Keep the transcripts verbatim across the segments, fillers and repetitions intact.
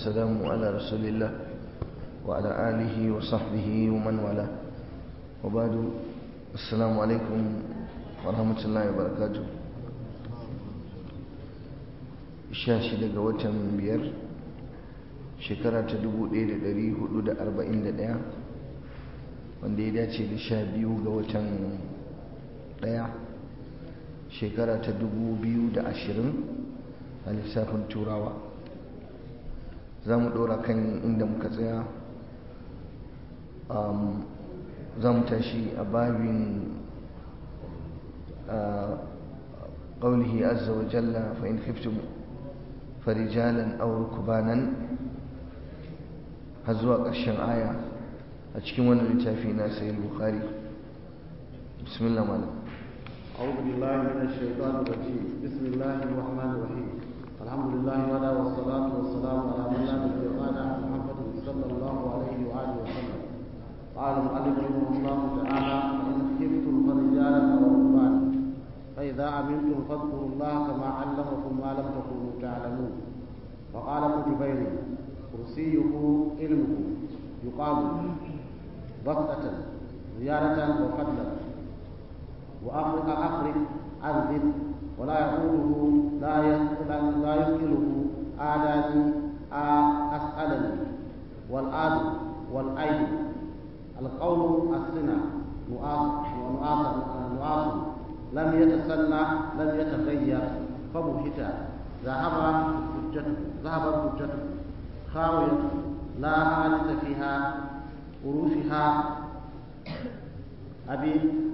والسلام على رسول الله وعلى آله وصحبه ومن والاه وبعد السلام عليكم ورحمة الله وبركاته. shashi daga watan biyar shekara ta dubu ɗaya da ɗari hudu da arba'in da ɗaya wanda ya dace da sha biyu ga watan ɗaya shekara ta dubu biyu da ashirin a lissafin turawa. za mu ɗora kan inda muka tsaya. za mu tashi a babin قوله عز وجل فإن خفتم فرجالا أو ركبانا هزوا قرشن آية أتشكي وانا لتافينا سيد البخاري. بسم الله مالا. أعوذ بالله من الشيطان الرجيم. بسم الله الرحمن الرحيم. الحمد لله ولا والصلاة والسلام على من لا نبي بعده محمد صلى الله عليه وآله وسلم. قال المؤلف رحمه الله تعالى فإن خفتم فرجالا أو ركبانا فإذا أمنتم فاذكروا الله كما علمكم ما لم تكونوا تعلمون. وقال ابن جبير كرسيه علمه يقال بسطة زيارة وفضلا وأخرج أخرج أنزل ولا يقوله لا لا يثقله آداني أسألني والآد والأيد القول السنة نؤاس ونؤاس نؤاس لم يتسنى لم يتغير فبهت ذهب حجته ذهبت حجته خاوية لا حاجة فيها عروشها أبي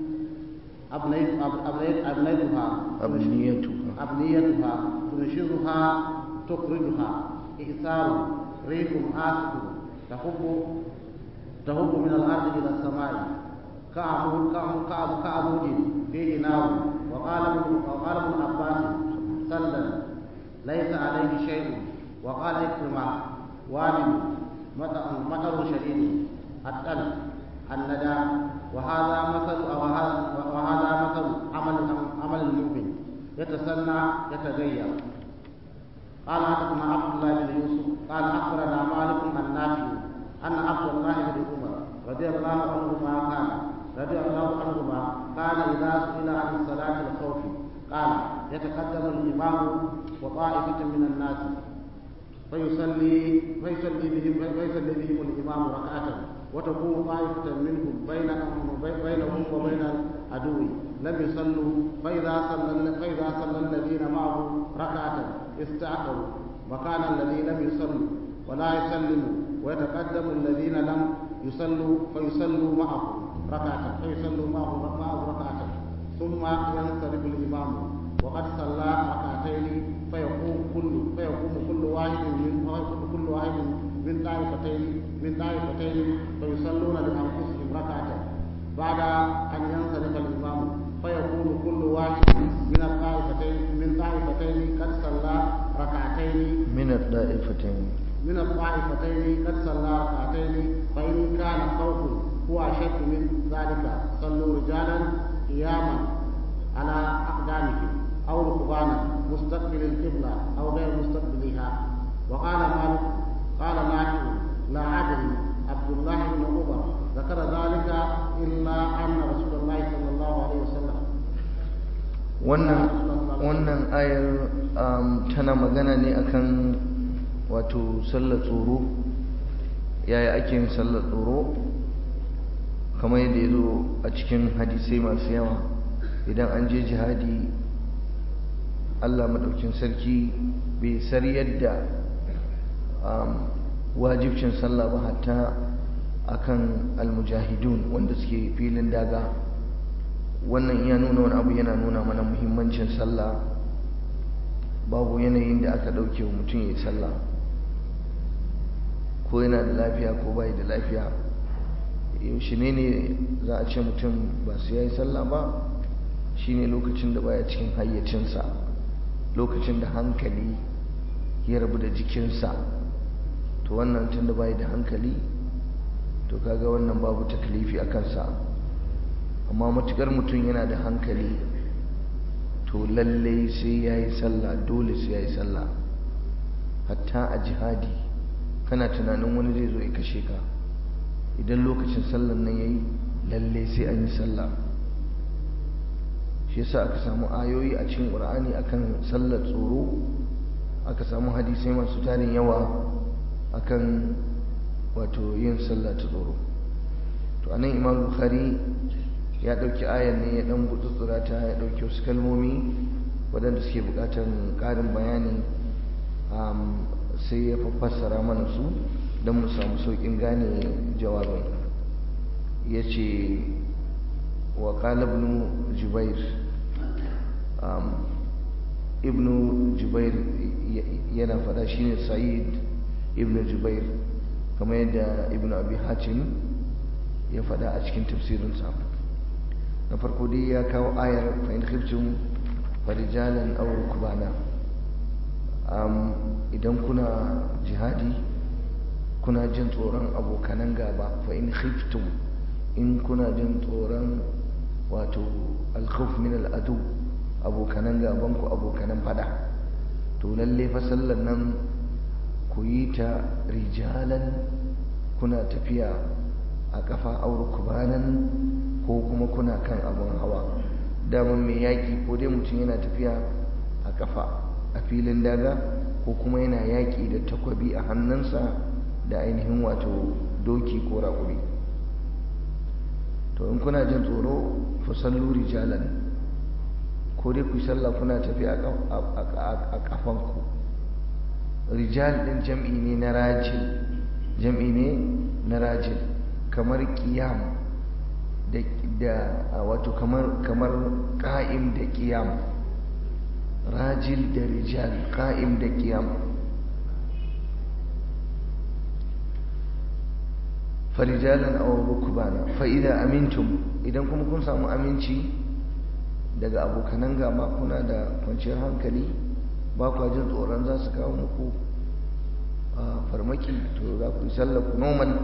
أبنيت أبنيت أبنيتها أبنيتها أبنيتها تنشرها تخرجها إئثار ريح آسف تهب تهب من الأرض إلى السماء كعمود كعمود كعمود فيه نار. وقال وقال ابن عباس سلم ليس عليه شيء. وقال إكرمة وابل مطر شديد التلف الندى. وهذا مثل وهذا مثل عمل عمل المؤمن يتسنى يتغير. قال حدثنا عبد الله بن يوسف قال أخبرنا مالك النافع أن عبد الله بن عمر رضي الله عنهما كان رضي الله عنهما قال إذا سئل عن صلاة الخوف قال يتقدم الإمام وطائفة من الناس فيصلي فيصلي بهم فيصلي بهم الإمام ركعة وتكون طائفة منهم بينهم بينهم وبين العدو لم يصلوا فإذا صلى فإذا صلى الذين معه ركعة استعقلوا مكان الذي لم يصلوا ولا يسلموا ويتقدم الذين لم يصلوا فيصلوا معه ركعة فيصلوا معه معه ركعة ثم ينصرف الإمام وقد صلى ركعتين فيقوم كل فيقوم كل واحد من كل واحد من طائفتين من طائفتين فيصلون لأنفسهم ركعة بعد أن ينصرف الإمام فيكون كل واحد من الطائفتين من طائفتين قد صلى ركعتين من الطائفتين من الطائفتين قد صلى ركعتين. فإن كان خوف هو أشد من ذلك صلوا رجالا قياما على أقدامهم أو ركبانا مستقبل القبلة أو غير مستقبلها. وقال مالك قال نافع لا أدري عبد الله بن عمر ذكر ذلك إلا أن رسول الله صلى الله عليه وسلم. wannan wannan ayar tana magana ne akan wato sallar tsoro. yaya ake yin sallar tsoro kamar yadda ya zo a cikin hadisai masu yawa. idan an je jihadi Allah maɗaukin sarki bai sar yadda wajibcin sallah ba hatta akan almujahidun wanda suke filin daga. wannan ya nuna wani abu yana nuna mana muhimmancin sallah. babu yanayin da aka ɗauke wa mutum ya yi sallah ko yana da lafiya ko bai da lafiya. yaushe ne ne za a ce mutum ba su yayi sallah ba? shine lokacin da baya cikin hayyacinsa, lokacin da hankali ya rabu da jikinsa. to wannan tun da bai da hankali to kaga wannan babu taklifi a kansa. amma matukar mutum yana da hankali to lallai sai ya yi sallah, dole sai ya yi sallah. hatta a jihadi kana tunanin wani zai zo ya kashe ka, idan lokacin sallar nan yayi lalle sai an yi sallah. shi yasa aka samu ayoyi a cikin Qur'ani akan sallar tsoro, aka samu hadisai masu tarin yawa akan wato yin sallah ta tsoro. to anan Imam Bukhari ya dauki ayar ne ya dan gutsutsura ta, ya dauki wasu kalmomi wadanda suke bukatar karin bayani, um, sai ya fassara mana su don mu samu saukin gane jawabin. yace wa qala ibn Jubair, um, ibn Jubair yana fada shine Sa'id ibn Jubair, kamar yadda ibn Abi Hatim ya fada a cikin tafsirinsa. na farko dai ya kawo ayar fa in khiftum farijalan aw rukbana. um, idan kuna jihadi kuna jin tsoron abokanan gaba, fa in khiftum, in kuna jin tsoron wato al-khawf min al-adu, abokanan gaban ku, abokanan fada, to lalle fa sallar nan ku yi ta rijalan, kuna tafiya a kafa aw rukbanan, ko kuma kuna kan abun hawa. daman mai yaƙi ko dai mutum yana tafiya a kafa a filin daga, ko kuma yana yaƙi da takwabi a hannunsa da ainihin wato doki ko raƙumi. to in kuna jin tsoro fa sallu rijalan, ko dai ku sallah kuna tafiya a kafanku. rijal din jam'i ne na rajil, jam'i ne na rajil, kamar qiyam da da wato kamar kamar qa'im da qiyam. rajil da rijal, qa'im da qiyam. farijalan aw rukbana fa idza amintum, idan kuma kun samu aminci daga abokanan gaba, kuna da kwanciyar hankali, ba kwa jin tsoron za su kawo muku farmaki, to za ku yi sallah ku normal,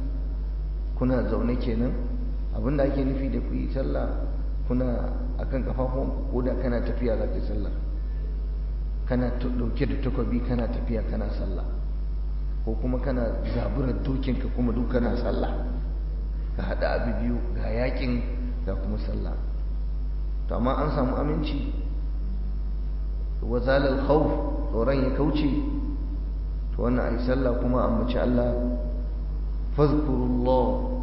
kuna zaune kenan. abinda ake nufi da ku yi sallah kuna akan kafafuwanku, ko da kana tafiya za ka yi sallah, kana dauke da takwabi kana tafiya kana sallah, ko kuma kana zaburar dokinka kuma duk kana sallah, ka haɗa abu biyu, ga yakin ga kuma sallah. to amma an samu aminci, wa zalal khawf, tsoron ya kauce, to wannan ai sallah kuma ambaci Allah. fazkurullah,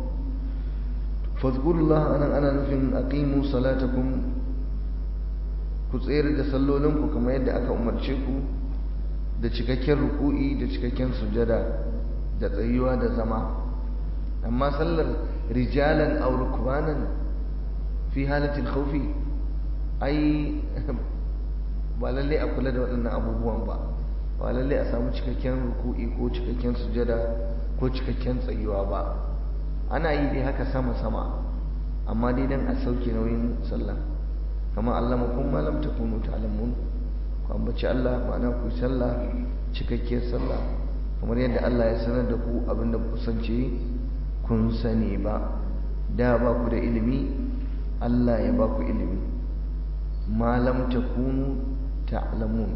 fazkurullah anan ana nufin aqimu salatakum, ku tsayar da sallolinku kamar yadda aka umarce ku, da cikakken ruku'i da cikakken sujada da tsayuwa da zama. amma sallar rijalan aw rukbanan fi halatil khawfi, ai ba lalle a kula da waɗannan abubuwan ba, ba lalle a samu cikakken ruku'i ko cikakken sujada ko cikakken tsayuwa ba. ana yi dai haka sama sama, amma dai dan a sauke nauyin sallah. kamar allamakum ma lam takunu ta'lamun, ku ambaci Allah, ma'ana ku yi sallah cikakkiyar sallah kamar yadda Allah ya sanar da ku abinda ku sance kun sani ba. da ba ku da ilimi, Allah ya ba ku ilimi. ma lam takunu ta'lamun,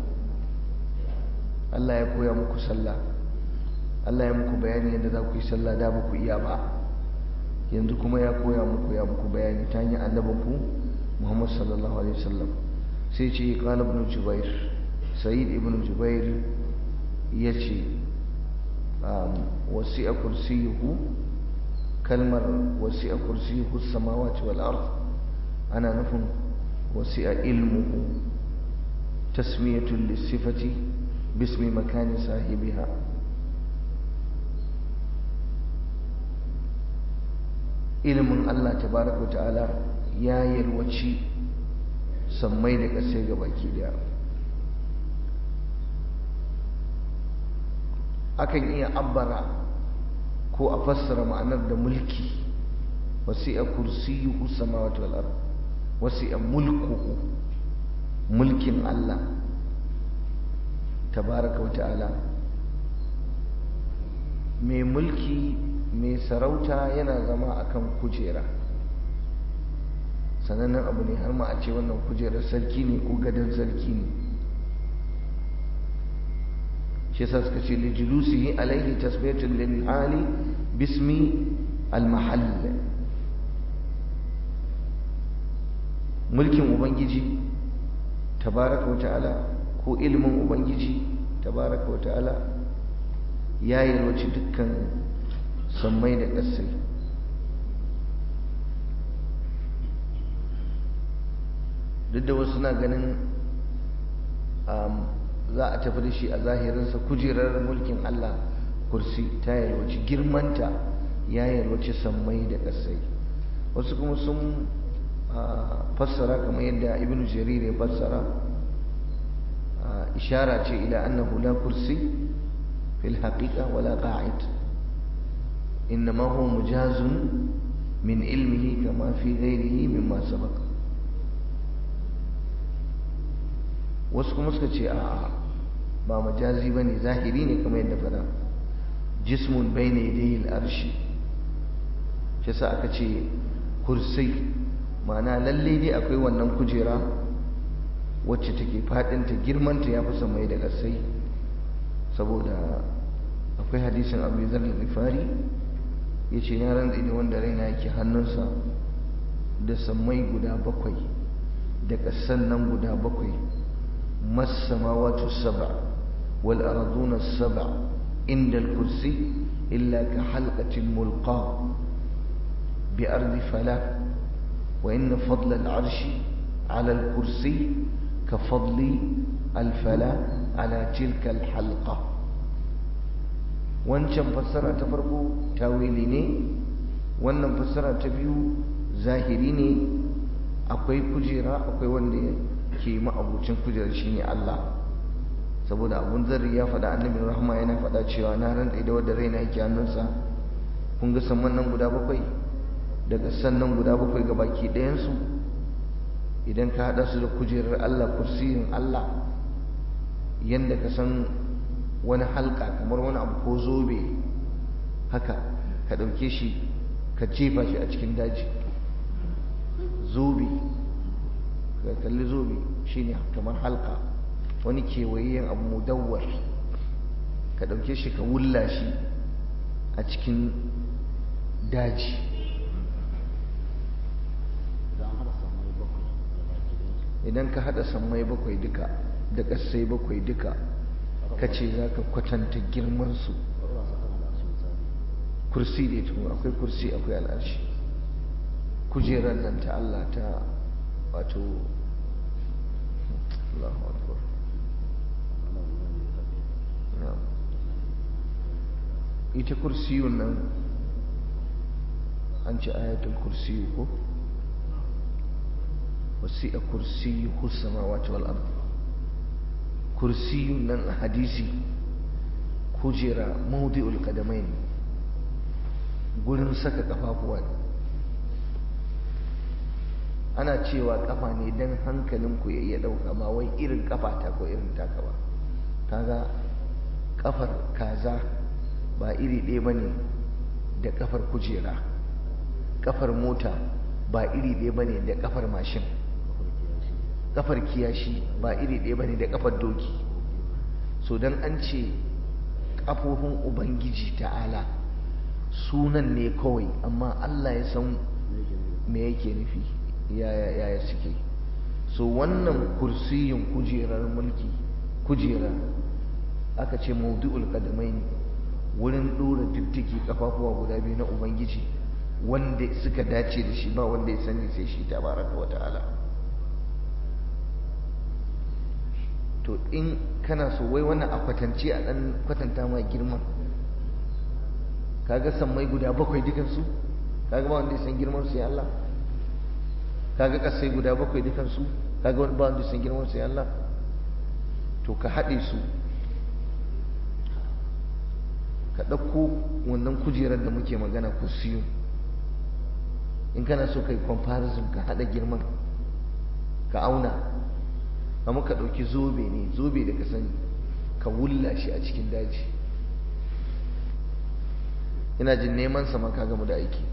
Allah ya koya muku sallah, Allah ya muku bayani yadda za ku yi sallah, da ba ku iya ba, yanzu kuma ya koya muku, ya muku bayani ta hanyar annabinku Muhammad sallallahu alaihi wasallam. sai ce qala ibn Jubair, Sa'id ibn Jubair yace wasi'a kursiyuhu, kalmar wasi'a kursiyuhu as-samawati wal ard ana nufin wasi'a ilmuhu, tasmiyatun lis-sifati bismi makani sahibiha. ilimin Allah tabaraka wa ta'ala ya yalwaci sammai da ƙasai ga baki daya. akan iya abbara ko a fassara ma'anar da mulki, wasi'a kursiyuhu samawati wal ard, wasi'a mulkuhu, mulkin Allah tabaraka wa ta'ala. mai mulki, mai sarauta yana zama akan kujera, sanannen abu ne, har ma a ce wannan kujerar sarki ne ko gadon sarki ne. shi yasa suka ce li julusihi alaihi tasbiyatun lil hali bismi al mahall. mulkin ubangiji tabaraka wa ta'ala ko ilimin ubangiji tabaraka wa ta'ala ya yalwaci dukkan sammai da ƙasai. duk da wasu na ganin za a tafi da shi a zahirinsa kujerar mulkin Allah kursi ta yalwaci girmanta ya yalwaci sammai da ƙasai. wasu kuma sun fassara kamar yadda ibn jarir ya fassara ishara ce ila annahu la kursi fil haqiqa wala qa'id innama huwa mujazun min ilmihi kama fi ghairihi mimma sabaqa. wasu kuma suka ce a'a ba majazi bane zahiri ne kamar yadda fada jismun bayna yadayhi al-arshi shi yasa aka ce kursi ma'ana lalle dai akwai wannan kujera wacce take fadinta girmanta ya fi samai da ƙasai, saboda akwai hadisin Abu Dharr al-Ghifari yace na rantsi da wanda raina yake hannunsa da samai guda bakwai da ƙasan nan guda bakwai mas samawati sab'a wal arduna sab'a inda al-kursi illa ka halqatin mulqa bi ardi falah وإن فضل العرش على الكرسي كفضل الفلا على تلك الحلقة. wancan fassara ta farko tawili ne, wannan fassara ta biyu zahiri ne. akwai kujera, akwai wanda ke ma'abucin kujerar shine Allah, saboda Abun Zarri ya faɗa, annabi rahma yana faɗa cewa na rantsa da wanda raina yake hannunsa, kun ga samman nan guda bakwai daga sannan guda bakwai ga baki ɗayansu idan ka haɗa su da kujerar Allah, kursiyin Allah, yadda ka san wani halka kamar wani abu ko zobe haka ka ɗauke shi ka jefa shi a cikin daji. zobe ka kalli zobe shine kamar halka, wani kewayayyen abu mudawwar ka ɗauke shi ka wulla shi a cikin daji. idan ka hada sammai bakwai duka da ƙasai bakwai duka ka ce za ka kwatanta girmansu, kursi da tumu akwai kursi akwai al'arshi, kujerar nan ta Allah ta wato Allahu Akbar. ita kursiyun nan an ce ayatul kursiyu ko wasi'a kursiyuhu samawati wal ard. kursiyun nan hadisi kujera mawdi'ul qadamain, gurin saka kafafuwa. ana cewa kafa ne dan hankalin ku ya iya dauka, ba wai irin kafa ta ko irin taka ba. kaga kafar kaza ba iri ɗaya bane da kafar kujera, kafar mota ba iri ɗaya bane da kafar mashin, kafar kiyashi ba iri ɗaya bane da kafar doki. so dan an ce kafofin ubangiji ta'ala sunan ne kawai, amma Allah ya san me yake nufi, yaya yaya suke. so wannan kursiyin kujerar mulki, kujera aka ce mawdu'ul qadamain, wurin dora diddigi kafafuwa guda biyu na ubangiji wanda suka dace da shi, ba wanda ya sani sai shi tabaraka wa ta'ala. to in kana so wai wannan a kwatance a dan kwatanta ma girman, kaga sammai guda bakwai dukansu, kaga ba wanda ya san girman su ya Allah. kaga kasai guda bakwai dukansu, kaga ba wanda ya san girman su ya Allah. to ka haɗe su, ka ɗauko wannan kujerar da muke magana kursiyu, in kana so kai comparison ka haɗa girman ka auna, amma ka ɗauki zobe ne, zobe da ka sani, ka wulla shi a cikin daji. ina jin neman sama ka gamu da aiki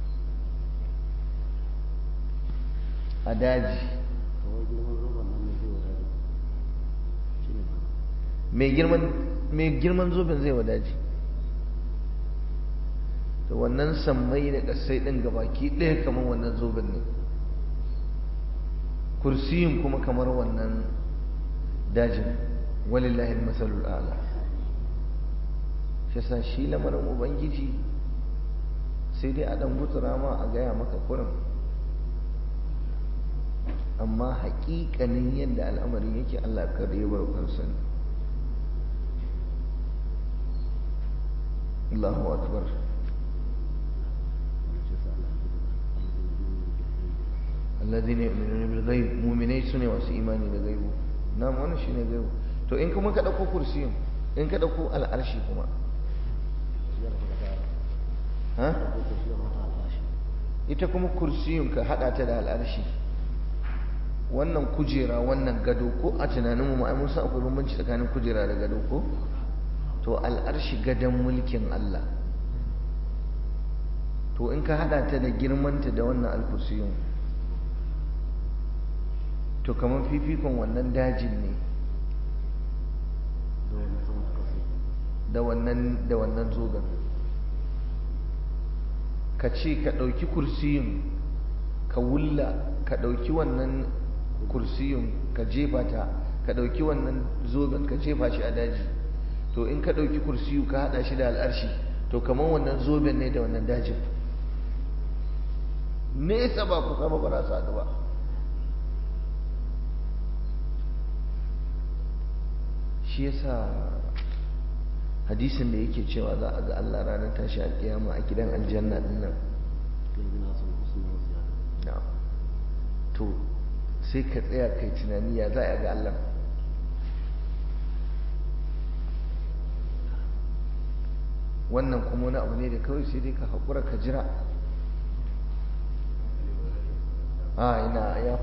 a daji. mai girman mai girman zoben zai wadaji to wannan sammai da kasai din gabaki ɗaya kamar wannan zoben ne kursiyin kuma kamar wannan dajin walillahi al-masalul a'la shi yasa shi lamarin ubangiji sai dai a dan gutsura ma a gaya maka kurin amma haƙiƙanin yadda al'amarin yake Allah kare ya bar kansa Allahu akbar alladhina yu'minuna bil ghaib mu'minai sune wasu imani da gaibu na wannan shine gaibu to in kuma ka dauko kursiyin in ka dauko al'arshi kuma ha ita kuma kursiyin ka hada ta da al'arshi wannan kujera wannan gado ko a tunanin mu ai mun san akwai bambanci tsakanin kujera da gado ko to al'arshi gadon mulkin Allah to in ka hada ta da girmanta da wannan al-kursiyun to kamar fifikon wannan dajin ne da wannan da wannan zoben ka ce ka ɗauki kursiyin ka wulla ka ɗauki wannan kursiyin ka jefa ta ka ɗauki wannan zoben ka jefa shi a daji to in ka ɗauki kursiyu ka haɗa shi da al'arshi to kamar wannan zoben ne da wannan dajin nesa ba ku saba ba za su haɗu ba shi yasa hadisin da yake cewa za a ga Allah ranar tashi a kiyama a gidan aljanna din nan to sai ka tsaya kai tunani ya za a ga Allah wannan kuma wani abu ne da kawai sai dai ka haƙura ka jira a ina ya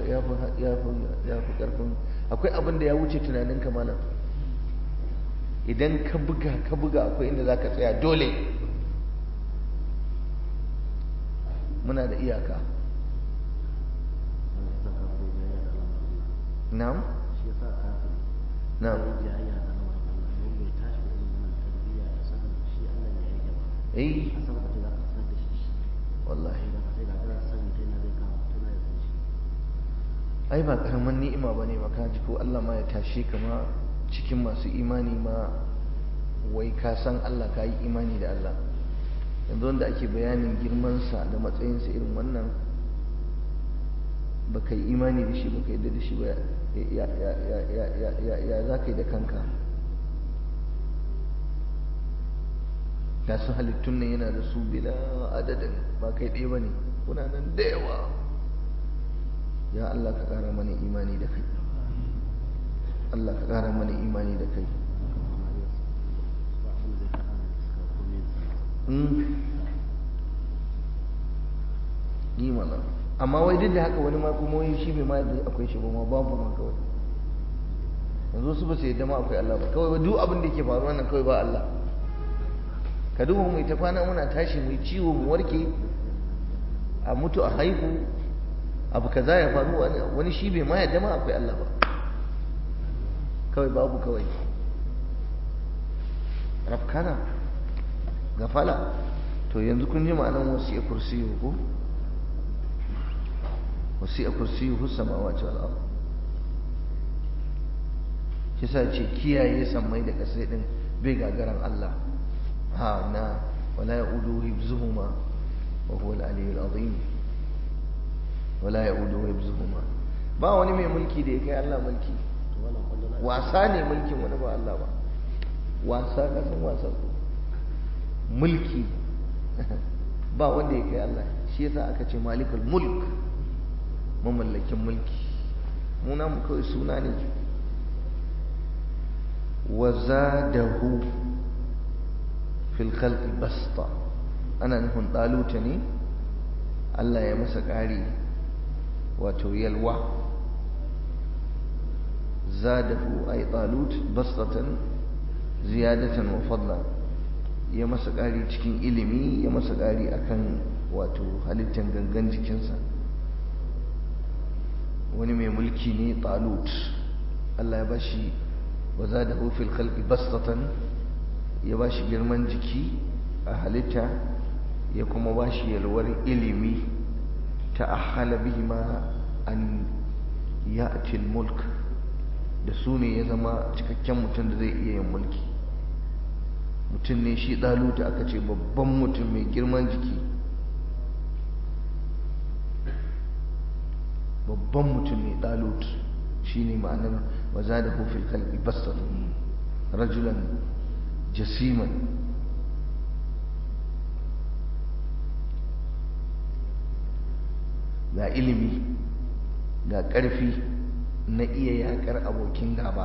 fi ƙarfin akwai abin da ya wuce tunanin kamalan idan ka buga ka buga akwai inda za ka tsaya dole muna da iyaka na'am na'am eh wallahi ai ba karamin ni'ima bane ba ka ji ko Allah ma ya tashe ka ma cikin masu imani ma wai ka san Allah ka yi imani da Allah yanzu wanda ake bayanin girmansa da matsayinsa irin wannan ba ka yi imani da shi ba ka yadda da shi ba ya za ka yi da kanka ga su halittun nan yana da su bila adadin ba kai ɗaya ba ne kuna nan da yawa ya Allah ka ƙara mana imani da kai Allah ka ƙara mana imani da kai yi mana amma wai duk da haka wani ma kuma wai shi bai ma yadda akwai shi ba ma babu ma kawai yanzu su ba su yadda ma akwai Allah ba kawai duk abin da ke faruwa nan kawai ba Allah ka duba mu ta kwana muna tashi mu ciwo mu warke a mutu a haihu abu kaza ya faru wani shi bai ma yadda ma akwai Allah ba kawai babu kawai rafkana gafala to yanzu kun ji ma'anar wasu ya kursiyu ko wasu ya kursiyu samawati wal ardh kisa ce kiyaye sammai da kasai din bai gagaran Allah ha na wala ya'udu hibzuhuma wa huwa al-aliyyul azim wala ya'udu hibzuhuma ba wani mai mulki da ya kai Allah mulki wasa ne mulkin wani ba Allah ba wasa kasan wasa mulki ba wanda ya kai Allah shi yasa aka ce malikul mulk mamallakin mulki muna mu kawai suna ne wa zadahu fil khalqi basta ana nufin daluta ne Allah ya masa ƙari wato yalwa zadahu ay talut bastatan ziyadatan wa fadla ya masa ƙari cikin ilimi ya masa ƙari akan wato halittar gangan jikinsa wani mai mulki ne talut Allah ya bashi wa zadahu fil khalqi bastatan ya bashi girman jiki a halitta ya kuma bashi yalwar ilimi ta ahala bihi ma an ya'ti al-mulk da su ne ya zama cikakken mutum da zai iya yin mulki. Mutum ne shi Daluta aka ce babban mutum mai girman jiki, babban mutum ne Dalut, shi ne ma'anar wa zadahu fil khalqi bastatan rajulan jasiman. Ga ilimi ga ƙarfi na iya yaƙar abokin gaba,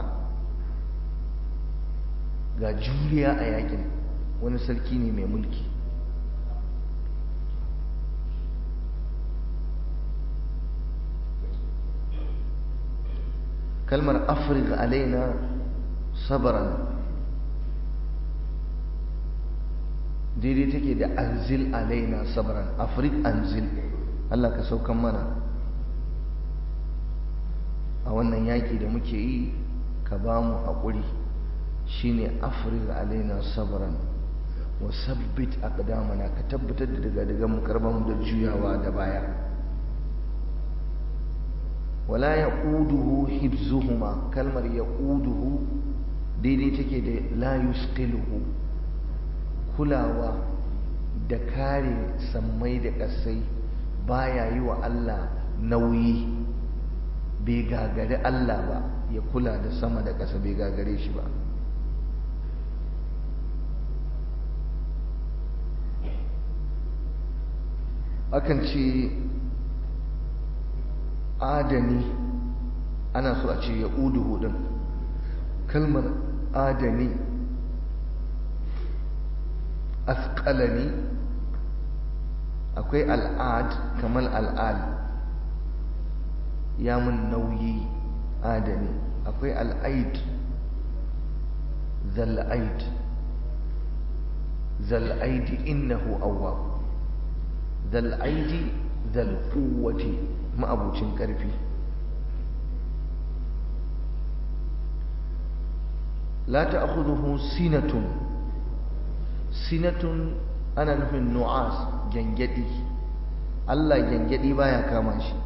ga juriya a yakin. Wani sarki ne mai mulki. kalmar afrigh alaina sabran daidai take da anzil alaina sabran. afrigh anzil, Allah ka saukan mana a wannan yaƙi da muke yi, ka ba mu haƙuri. shine afrigh alaina sabran wa sabbit aqdamana, ka tabbatar da daga daga mu karba mu da juyawa da baya. wala yaquduhu hibzuhuma, kalmar yaquduhu daidai take da la yusqiluhu, kulawa da kare sammai da ƙasai baya yi wa Allah nauyi, bai gagare Allah ba. Ya kula da sama da ƙasa bai gagare shi ba. akan ce adani ana so a ce ya uduhu din. kalmar adani asqalani, akwai al'ad kamar al'al, ya mun nauyi adani. akwai al'aid zal'aid zal'aidi innahu awwab. zal'aidi zal'uwati, ma'abucin ƙarfi. la ta'khudhuhu sinatun, sinatun ana nufin nu'as, gangadi. Allah gangadi baya kama shi,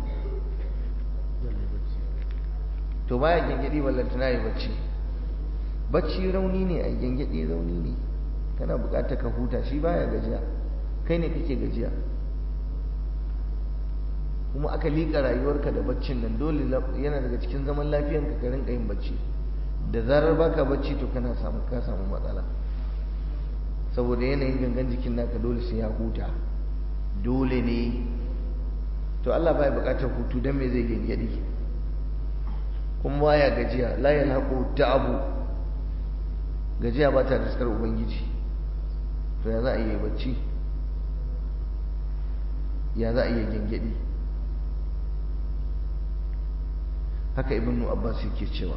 to baya gangadi ballantana yi bacci. bacci rauni ne, a gangadi rauni ne, kana bukatar ka huta. shi baya gajiya, kai ne kake gajiya. kuma aka liƙa rayuwarka da baccin nan, dole yana daga cikin zaman lafiyanka ka rinka yin bacci. da zarar baka bacci to kana samu ka samu matsala, saboda yanayin gangan jikin naka dole sai ya huta, dole ne. to Allah baya buƙatar hutu, dan me zai gengedi? kuma baya gajiya. la yalhaqu ta'abu, gajiya ba ta riskar ubangiji. to ya za a yi bacci? ya za a yi gengedi? haka ibnu abbas yake cewa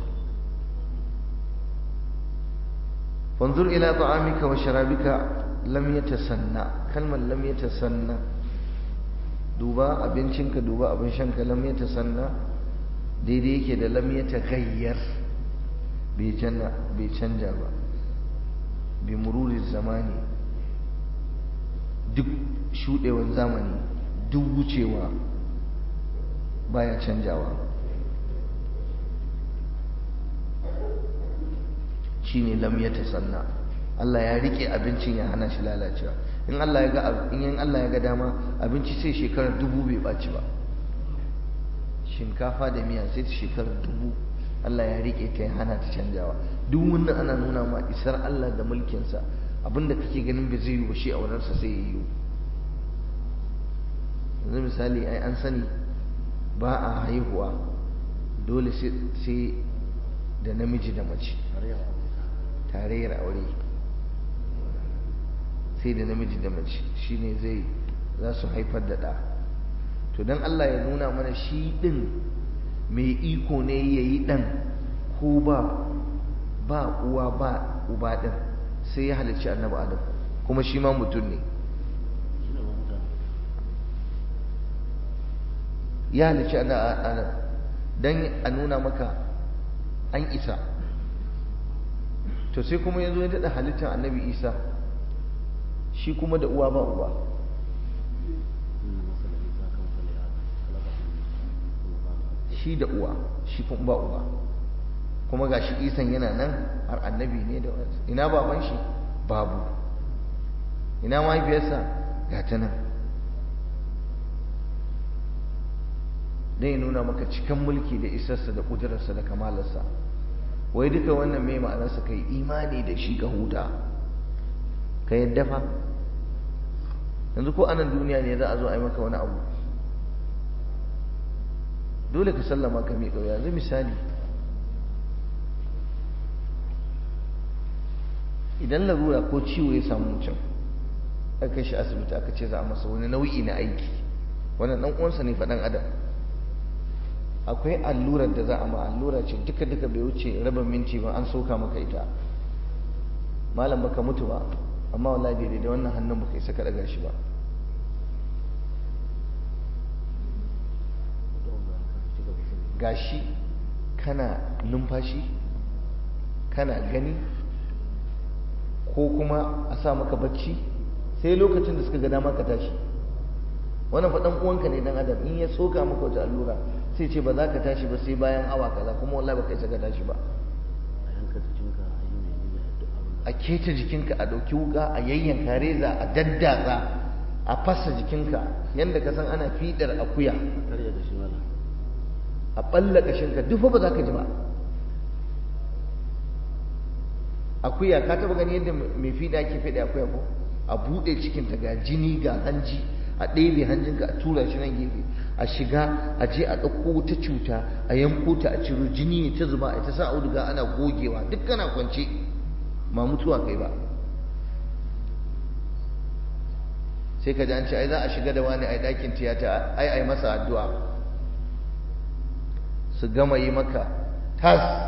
fanzur ila ta'amika wa sharabika lam yatasanna. kalmar lam yatasanna, duba abincinka, duba abin shanka. lam yatasanna daidai yake da lam yataghayyar, bai janna bai canja ba. bi mururi zamani, duk shudewar zamani, duk wucewa baya canjawa. shine lam yatasanna. Allah ya rike abincin ya hana shi lalacewa. in Allah ya ga in Allah ya ga dama abinci sai shekarar dubu bai baci ba. shinkafa da miya sai shekarar dubu Allah ya rike ta ya hana ta canjawa. duk wannan ana nuna ma isar Allah da mulkin sa. abinda kake ganin bai zai yi ba shi a wurin sa sai ya yi. yanzu misali ai an sani ba a haihuwa dole sai da namiji da mace, tarayyar aure sai da namiji da mace shine zai za su haifar da ɗa. to don Allah ya nuna mana shi ɗin mai iko ne ya yi ɗan ko ba ba uwa ba uba ɗin, sai ya halicci annabi Adam, kuma shi ma mutum ne. ya halicci annabi Adam don a nuna maka an isa. to sai kuma ya zo ya daɗa halittar annabi isa shi kuma da uwa ba uba shi da uwa shi kuma ba uba kuma ga shi isan yana nan har annabi ne da wasu ina baban shi babu ina mahaifiyarsa ga ta nan dai nuna maka cikan mulki da isarsa da ƙudurarsa da kamalarsa wai duka wannan mai ma'anarsa kai imani da shi ka huta ka yadda fa yanzu ko anan duniya ne za a zo a yi maka wani abu dole ka sallama ka miƙa yanzu misali idan larura ko ciwo ya samu mutum aka kai shi asibiti aka ce za a masa wani nau'i na aiki wannan dan uwansa ne faɗan adam akwai allurar da za a ma allura ce duka duka bai wuce rabin minti ba an soka maka ita malam baka mutu ba amma wallahi daidai da wannan hannun baka isa ka daga shi ba gashi kana numfashi kana gani ko kuma a sa maka bacci sai lokacin da suka ga dama ka tashi wannan faɗan uwanka ne dan adam in ya soka maka wata allura sai ce ba za ka tashi ba sai bayan awa kaza kuma wallahi baka isa ka tashi ba a keta jikinka a ɗauki wuka a yayyanka reza a daddatsa a fasa jikinka yadda ka san ana fiɗar akuya a ɓalla ƙashinka duk ba za ka ji ba akuya ka taɓa gani yadda mai fiɗa ake fiɗe akuya ko a buɗe cikinta ga jini ga hanji a ɗebe hanjinka a tura shi nan gefe a shiga a je a ɗauko ta cuta a yanko ta a ciro jini ne ta zuba a ta sa auduga ana gogewa duk kana kwance ma mutuwa kai ba sai ka ji an ce ai za a shiga da wani ai ɗakin tiyata ai ai masa addu'a su gama yi maka tas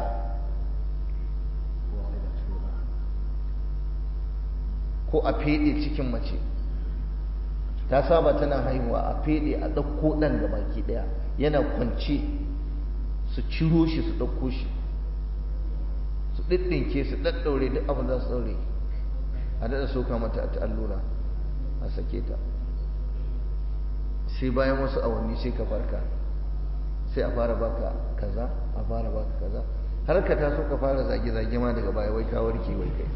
ko a feɗe cikin mace ta saba tana haihuwa a feɗe a ɗauko ɗan ga baki ɗaya yana kwance su ciro shi su ɗauko shi su ɗiɗɗinke su ɗaɗɗaure duk abin za su ɗaure a daɗa soka mata ta allura a sake ta sai bayan wasu awanni sai ka farka sai a fara baka kaza a fara baka kaza har ka taso ka fara zage-zage ma daga baya wai ka warke wai kai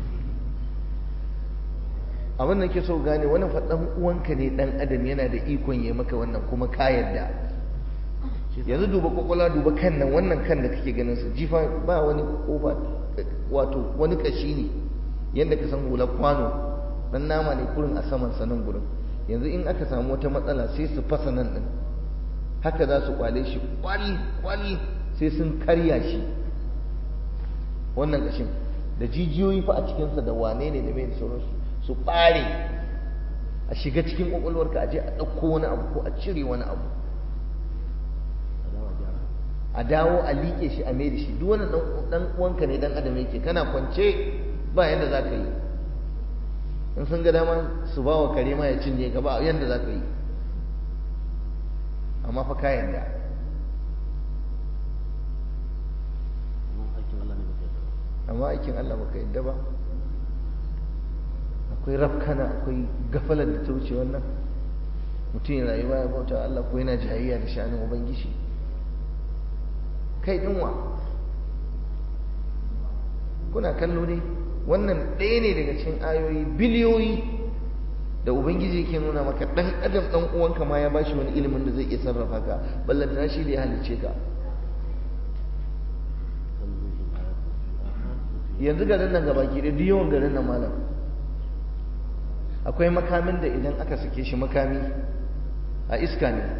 abin da ke so gane wani faɗan uwanka ne ɗan adam yana da ikon ya maka wannan kuma ka yarda yanzu duba kwakwala duba kan nan wannan kan da kake ganin sa jifa ba wani kofa wato wani kashi ne yadda ka san hula kwano dan nama ne kurin a saman sanan gurin yanzu in aka samu wata matsala sai su fasa nan din haka za su kwale shi kwal kwal sai sun karya shi wannan kashin da jijiyoyi fa a cikinsa da wane ne da mai da sauransu su ɓare a shiga cikin ƙwaƙwalwarka a je a ɗauko wani abu ko a cire wani abu a dawo a liƙe shi a mai da shi duk wani ɗan uwanka ne ɗan adam yake kana kwance ba yadda za ka yi in sun ga dama su ba wa kare ma ya cinye ka ba yadda za ka yi amma fa ka yarda amma aikin Allah baka yarda ba akwai rafkana akwai gafalar da ta wuce wannan mutum ya rayuwa ya bauta Allah ko yana jayayya da sha'anin ubangiji kai dinwa kuna kallo ne wannan ɗaya ne daga cikin ayoyi biliyoyi da ubangiji yake nuna maka dan adam dan uwanka ma ya bashi wani ilimin da zai iya sarrafa ka ballantana shi da ya halice ka yanzu garin nan gabaki da yawan garin nan malam akwai makamin da idan aka sake shi makami a iska ne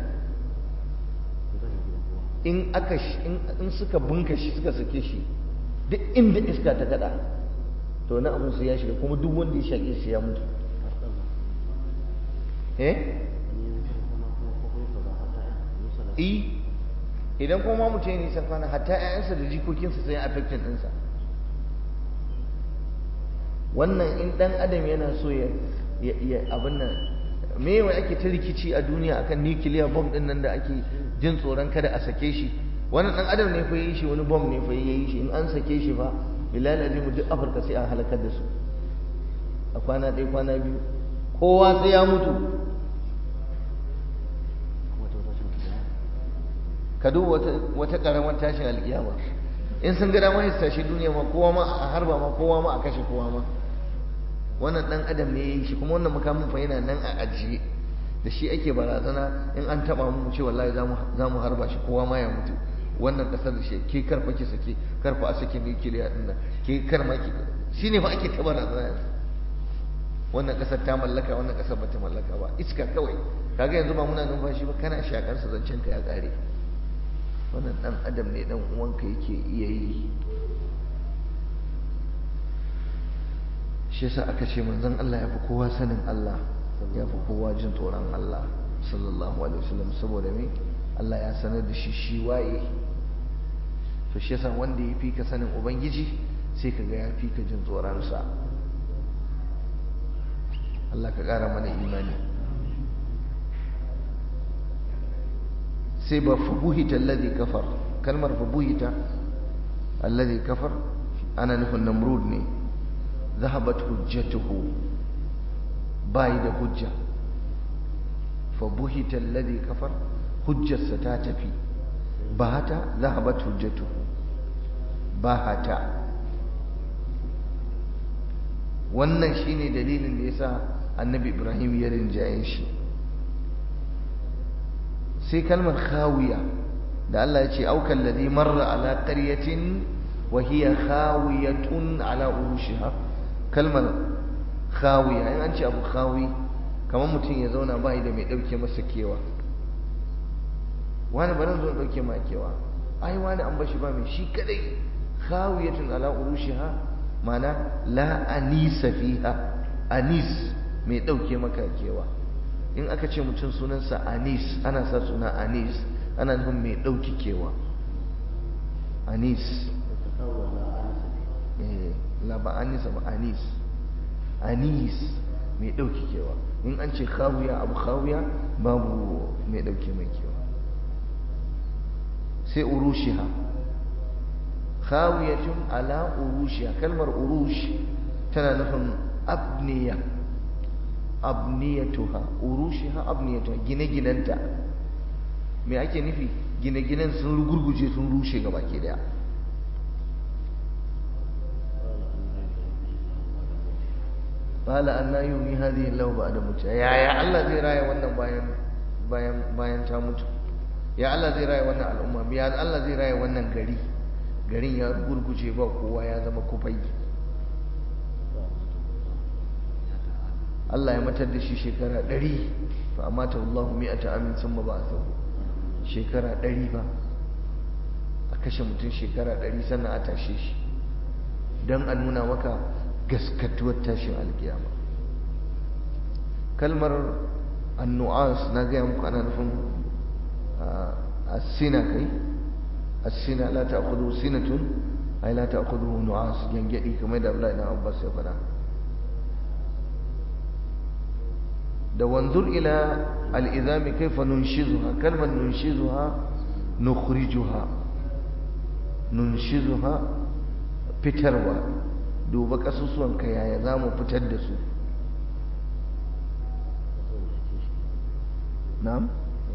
in aka in suka bunka shi suka sake shi duk inda iska ta kada to na abin su ya shiga kuma duk wanda ya shaƙe shi ya mutu eh eh idan kuma mutum ya nisan kwana hatta ƴaƴansa da jikokinsa sai ya affecting ɗinsa wannan in ɗan adam yana so ya abin nan me wai ake ta rikici a duniya akan nuclear bomb din nan da ake jin tsoron kada a sake shi wannan dan adam ne fa yi shi wani bomb ne fa yi shi in an sake shi fa bilal azimu duk afirka sai a halakar da su a kwana ɗaya kwana biyu kowa sai ya mutu ka duba wata ƙaramar tashin alƙiyama in sun ga dama su tashi duniya ma kowa ma a harba ma kowa ma a kashe kowa ma wannan ɗan adam ne ya yi shi kuma wannan makamin fa yana nan a ajiye da shi ake barazana in an taɓa mu ce wallahi za mu harba shi kowa ma ya mutu wannan ƙasar da shi ke karfa ki sake karfa a sake nukiliya ɗin nan ke karma ki shi ne fa ake ta barazana yanzu wannan ƙasar ta mallaka wannan ƙasar ba ta mallaka ba iska kawai kaga yanzu ba muna numfashi ba kana shakar sa zancen ka ya ƙare wannan ɗan adam ne ɗan uwanka yake iya yi shi yasa aka ce manzon Allah ya fi kowa sanin Allah ya fi kowa jin tsoron Allah sallallahu alaihi wasallam saboda me Allah ya sanar da shi shi waye to shi yasa wanda ya fi ka sanin ubangiji sai ka ga ya fi ka jin tsoron sa Allah ka ƙara mana imani sai ba fubuhita alladhi kafar kalmar fubuhita alladhi kafar ana nufin namrud ne zahabat hujjatuhu bai da hujja fubuhita alladhi kafar hujjarsa ta tafi bahata zahabat hujjatuhu bahata wannan shine dalilin da yasa annabi Ibrahim ya rinjaye shi sai kalmar khawiya da Allah ya ce aukan ladhi marra ala qaryatin wa hiya khawiyatun ala urushiha kalmar khawiya in an ce abu khawi kamar mutum ya zauna bai da mai dauke masa kewa wani ba zan zo dauke ma kewa ai wani an bashi ba mai shi kadai khawiyatun ala urushiha mana la anisa fiha anis mai dauke maka kewa in aka ce mutum sunansa anis ana sa suna anis ana nufin mai dauki kewa anis eh la ba anisa ba anis anis mai dauki kewa in an ce khawiya abu khawiya babu mai dauke mai kewa sai urushiha khawiyatun ala urushiha kalmar urush tana nufin abniya abniyatuha urushiha abniyatuha gine-ginenta me ake nufi gine-ginen sun rugurguje sun rushe gaba ke daya qala anna yuhyi hadhihi Allah ba'da mutiha ya ya Allah zai raya wannan bayan bayan bayan ta mutu ya Allah zai raya wannan al'umma ya Allah zai raya wannan gari garin ya gurguje ba kowa ya zama kufai Allah ya matar da shi shekara ɗari fa amata Allahu mi'ata amin summa ba'athahu shekara ɗari ba a kashe mutum shekara ɗari sannan a tashe shi don a nuna maka gaskatuwar tashin alkiyama kalmar annu'as na gaya muku ana nufin as-sina kai as-sina la ta'khudhu sinatun ay la ta'khudhu nu'as gangadi kamar da Abdullahi ibn Abbas ya faɗa da wanzur ila al-idami kayfa nunshizuha kalmar nunshizuha nukhrijuha nunshizuha fitarwa duba kasusuwan ka yaya zamu fitar da su na'am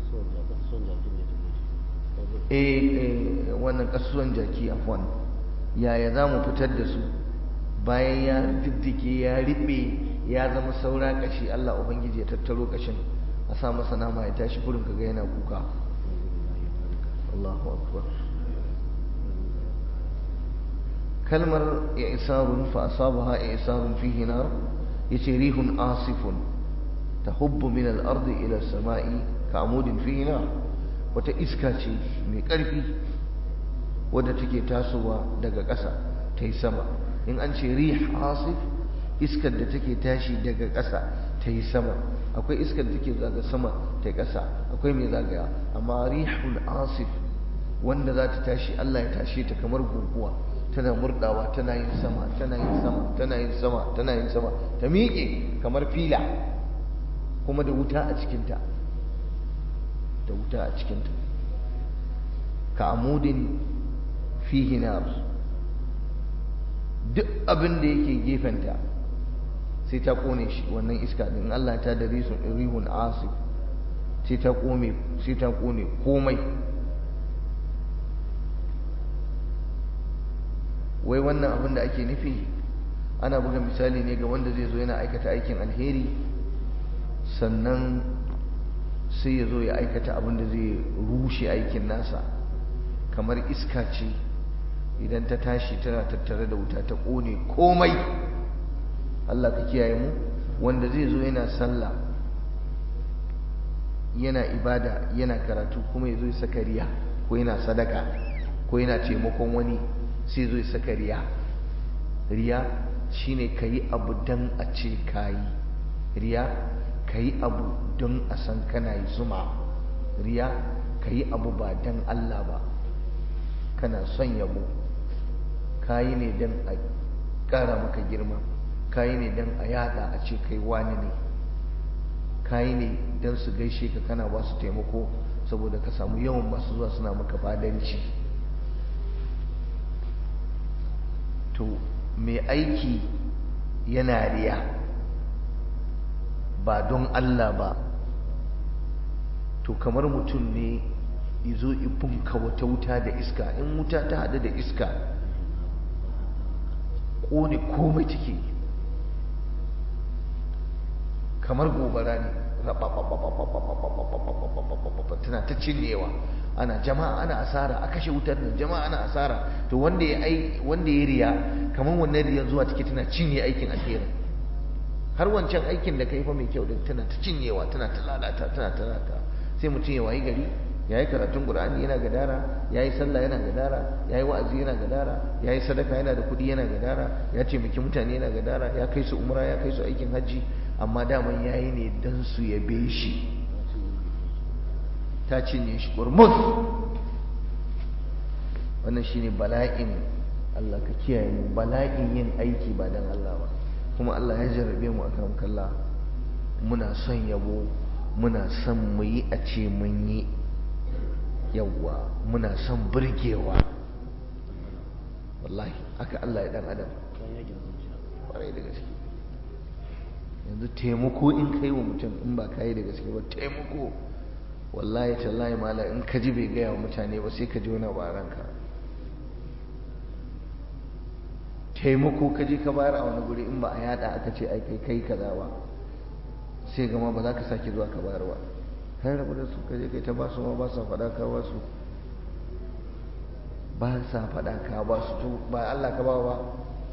eh wannan kasusuwan jaki afwan yaya zamu fitar da su bayan ya diddike ya riɓe ya zama saura kashi Allah ubangiji ya tattaro kashin a sa masa nama ya tashi kurin kaga yana kuka Allahu akbar kalmar i'sarun fa asabaha i'sarun fihi nar yace rihun asifun tahubbu min al-ardi ila as-sama'i ka'amudin fihi nar wata iska ce mai karfi wadda take tasowa daga ƙasa ta yi sama in an ce rih asif iskar da take tashi daga ƙasa ta yi sama akwai iskar da take zaga sama ta yi ƙasa akwai mai zagaya amma rihun asif wanda za ta tashi Allah ya tashe ta kamar guguwa tana murdawa tana yin sama tana yin sama tana yin sama tana yin sama ta miƙe kamar fila kuma da wuta a cikinta da wuta a cikinta ka amudin fihi nar duk abin da yake gefenta sai ta kone shi. Wannan iska din Allah ta da rihun asif sai ta kome sai ta kone komai. wai wannan abin da ake nufi ana buga misali ne ga wanda zai zo yana aikata aikin alheri sannan sai ya zo ya aikata abin da zai rushe aikin nasa. Kamar iska ce idan ta tashi tana tattare da wuta ta kone komai. Allah ka kiyaye mu. Wanda zai zo yana sallah yana ibada yana karatu kuma ya zo ya saka riya ko yana sadaka ko yana taimakon wani sai zo ya saka riya. Riya shine kayi abu dan a ce kayi. Riya kayi abu don a san kana yi zuma. Riya kayi abu ba dan Allah ba, kana son yabo, kayi ne dan a ƙara maka girma, kayi ne dan a yada a ce kai wani ne, kayi ne dan su gaishe ka kana ba su taimako saboda ka samu yawan masu zuwa suna maka fadanci. To mai aiki yana riya ba don Allah ba, to kamar mutum ne izo ibunka wata wuta da iska. In wuta ta hadu da iska kone komai take, kamar gobara ne, tana ta cinyewa. Ana jama'a ana asara, a kashe wutar nan, jama'a ana asara. To wanda ya ai wanda ya riya kamar wannan riyan zuwa take tana cinye aikin alheri. Har wancan aikin da kai fa mai kyau din tana ta cinyewa, tana ta lalata, tana ta lalata. Sai mutum ya wayi gari yayi karatun Qur'ani yana gadara, yayi sallah yana gadara, yayi wa'azi yana gadara, yayi sadaka yana da kudi yana gadara, ya taimaki mutane yana gadara, ya kai su umra, ya kai su aikin haji, amma daman yayi ne dan su yabe shi. Ta cinye shi gurmus. Wannan shine bala'in, Allah ka kiyaye mu, bala'in yin aiki ba dan Allah ba. Kuma Allah ya jarrabe mu akan kalla, muna son yabo, muna son mu yi a ce mun yi, yawwa muna son burgewa. Wallahi haka Allah ya dan adam kwarai da gaske. Yanzu taimako in kai wa mutum in ba kai da gaske ba, taimako wallahi tallahi mala in ka ji bai gaya wa mutane ba sai ka ji wani baranka. Taimako ka je ka bayar a wani guri in ba a yada aka ce ai kai kai kaza ba, sai gama ba za ka sake zuwa ka bayar ba. Kai rabu da su ka je kai ta ba su ma ba sa faɗa ka ba su, ba sa faɗa ka ba su. To ba Allah ka ba ba.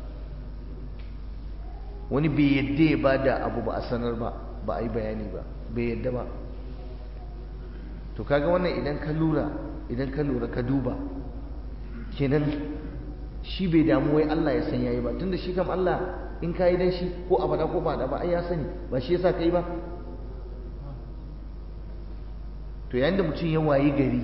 Wani bai yadda ya ba da abu ba a sanar ba, ba a yi bayani ba, bai yadda ba. To kaga wannan idan ka lura idan ka lura ka duba kenan shi bai damu wai Allah ya san yayi ba, tunda shi kam Allah in kai dan shi ko a fada ko ba da ba ai ya sani, ba shi yasa kai ba. To yayin da mutum ya wayi gari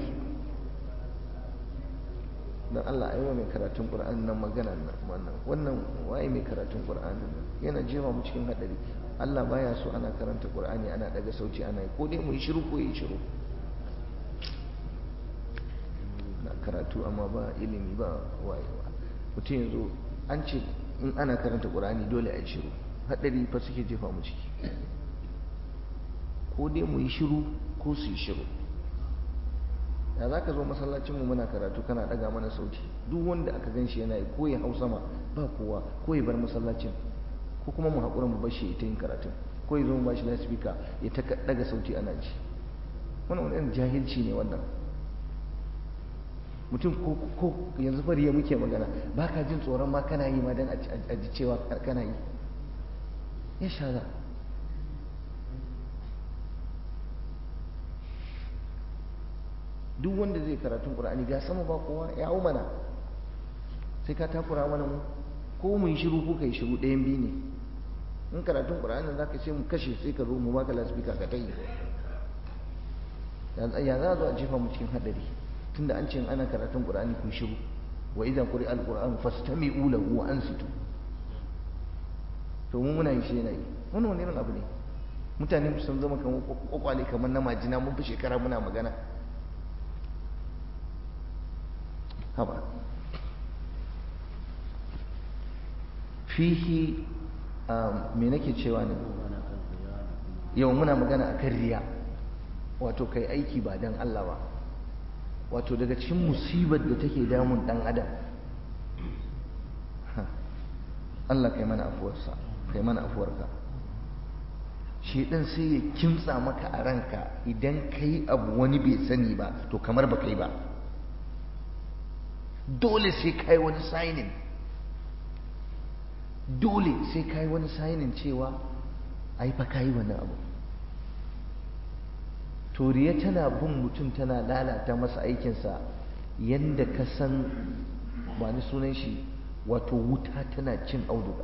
dan Allah ayi wa mai karatun Qur'ani nan magana nan wannan wannan waye mai karatun Qur'ani nan yana jefa mu cikin hadari. Allah baya so ana karanta Qur'ani ana daga sauti ana yi, ko dai mu yi shiru ko yi shiru. Karatu amma ba ilimi ba wayewa. Mutum yanzu an ce in ana karanta Qur'ani dole a yi shiru, haɗari fa suke jefa mu ciki. Ko dai mu yi shiru ko su yi shiru. Ya za ka zo masallacinmu muna karatu kana ɗaga mana sauti, duk wanda aka gan shi yana yi ko ya hau sama ba kowa ko ya bar masallacin, ko kuma mu haƙura mu bashi ita yin karatun, ko ya zo mu bashi lasifika ya ta ɗaga sauti ana ji. Wannan wani jahilci ne wannan. Mutum ko yanzu fari ya muke magana, ba ka jin tsoron ma kana yi ma don a ji cewa kana yi. Ya sha za. Duk wanda zai karatun Qur'ani ga sama ba kowa ya hau mana, sai ka takura mana mu, ko mu yi shiru ko ka yi shiru, ɗayan biyu ne. In karatun Qur'ani za ka ce mu kashe sai ka zo mu baka lasifika ka ta yi. Ya za a zo a jefa mu cikin haɗari, tunda an ce ana karatun Qur'ani ku shiru, wa idza quri'a al-Qur'an fastami'u lahu wa ansitu. To mu muna yi shi yana yi. Wannan wani irin abu ne. Mutane sun zama kamar kwakwale kamar na majina, mun fi shekara muna magana. Haba. fihi me nake cewa ne yau muna magana akan riya wato kai aiki ba dan Allah ba wato daga cikin musibar da take damun dan adam Allah kai mana afuwarsa kai mana afuwarka shedan sai ya kimtsa maka a ranka idan kai abu wani bai sani ba to kamar ba kai ba dole sai kai wani signing dole sai kai wani signing cewa ai fa kai wani abu to riya tana bin mutum tana lalata masa aikinsa yanda ka san ba ni sunan shi wato wuta tana cin auduga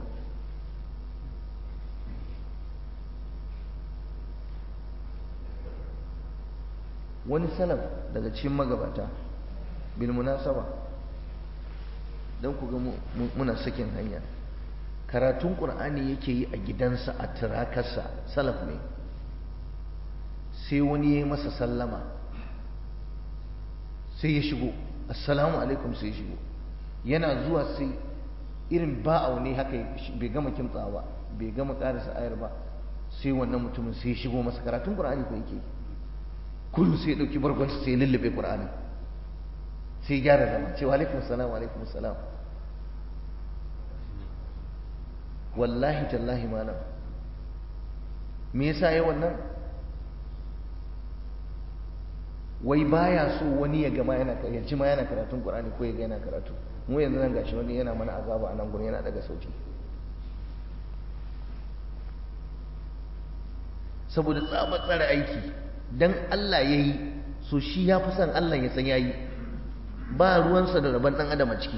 wani salaf daga cikin magabata bil munasaba dan ku ga muna sakin hanya karatun qur'ani yake yi a gidansa a tirakarsa salaf ne sai wani ya yi masa sallama sai ya shigo assalamu alaikum sai ya shigo yana zuwa sai irin ba'au ne haka bai gama kimtsawa bai gama karasa ayar ba sai wannan mutumin sai ya shigo masa karatun qur'ani ko yake kullum sai ya dauki bargonsa sai ya lullube qur'ani sai ya gyara zama cewa alaikum assalam wa alaikum assalam wallahi tallahi malam me yasa yayi wannan wai baya so wani ya gama yana ya ji ma yana karatun qur'ani ko ya ga yana karatu mu yanzu nan gashi wani yana mana azaba a nan gurin yana daga sauti saboda tsabar tsare aiki dan Allah yayi so shi ya fi son Allah ya san yayi ba ruwansa da rabon dan adam a ciki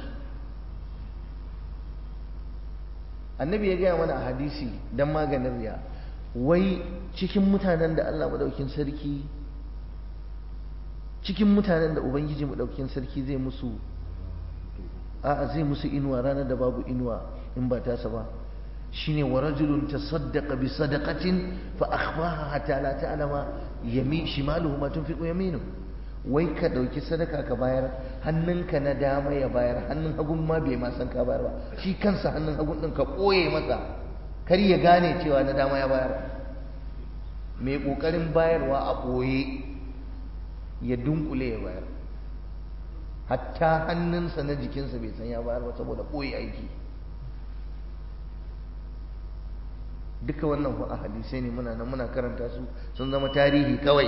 annabi ya gaya mana a hadisi dan maganin riya wai cikin mutanen da Allah madaukin sarki cikin mutanen da ubangiji madaukin sarki zai musu a'a zai musu inuwa ranar da babu inuwa in ba tasa ba shine wa rajulun tasaddaqa bi sadaqatin fa akhfaha hatta la ta'lama yami shimaluhu ma tunfiqu yaminu wai ka dauki sadaka ka bayar hannunka na dama ya bayar hannun hagun ma bai ma san ka bayar ba shi kansa hannun hagun din ka koye masa kar ya gane cewa na dama ya bayar mai kokarin bayarwa a koye ya dunkule ya bayar hatta hannunsa na jikinsa bai san ya bayar ba saboda koyi aiki duka wannan a hadisai ne muna nan muna karanta su sun zama tarihi kawai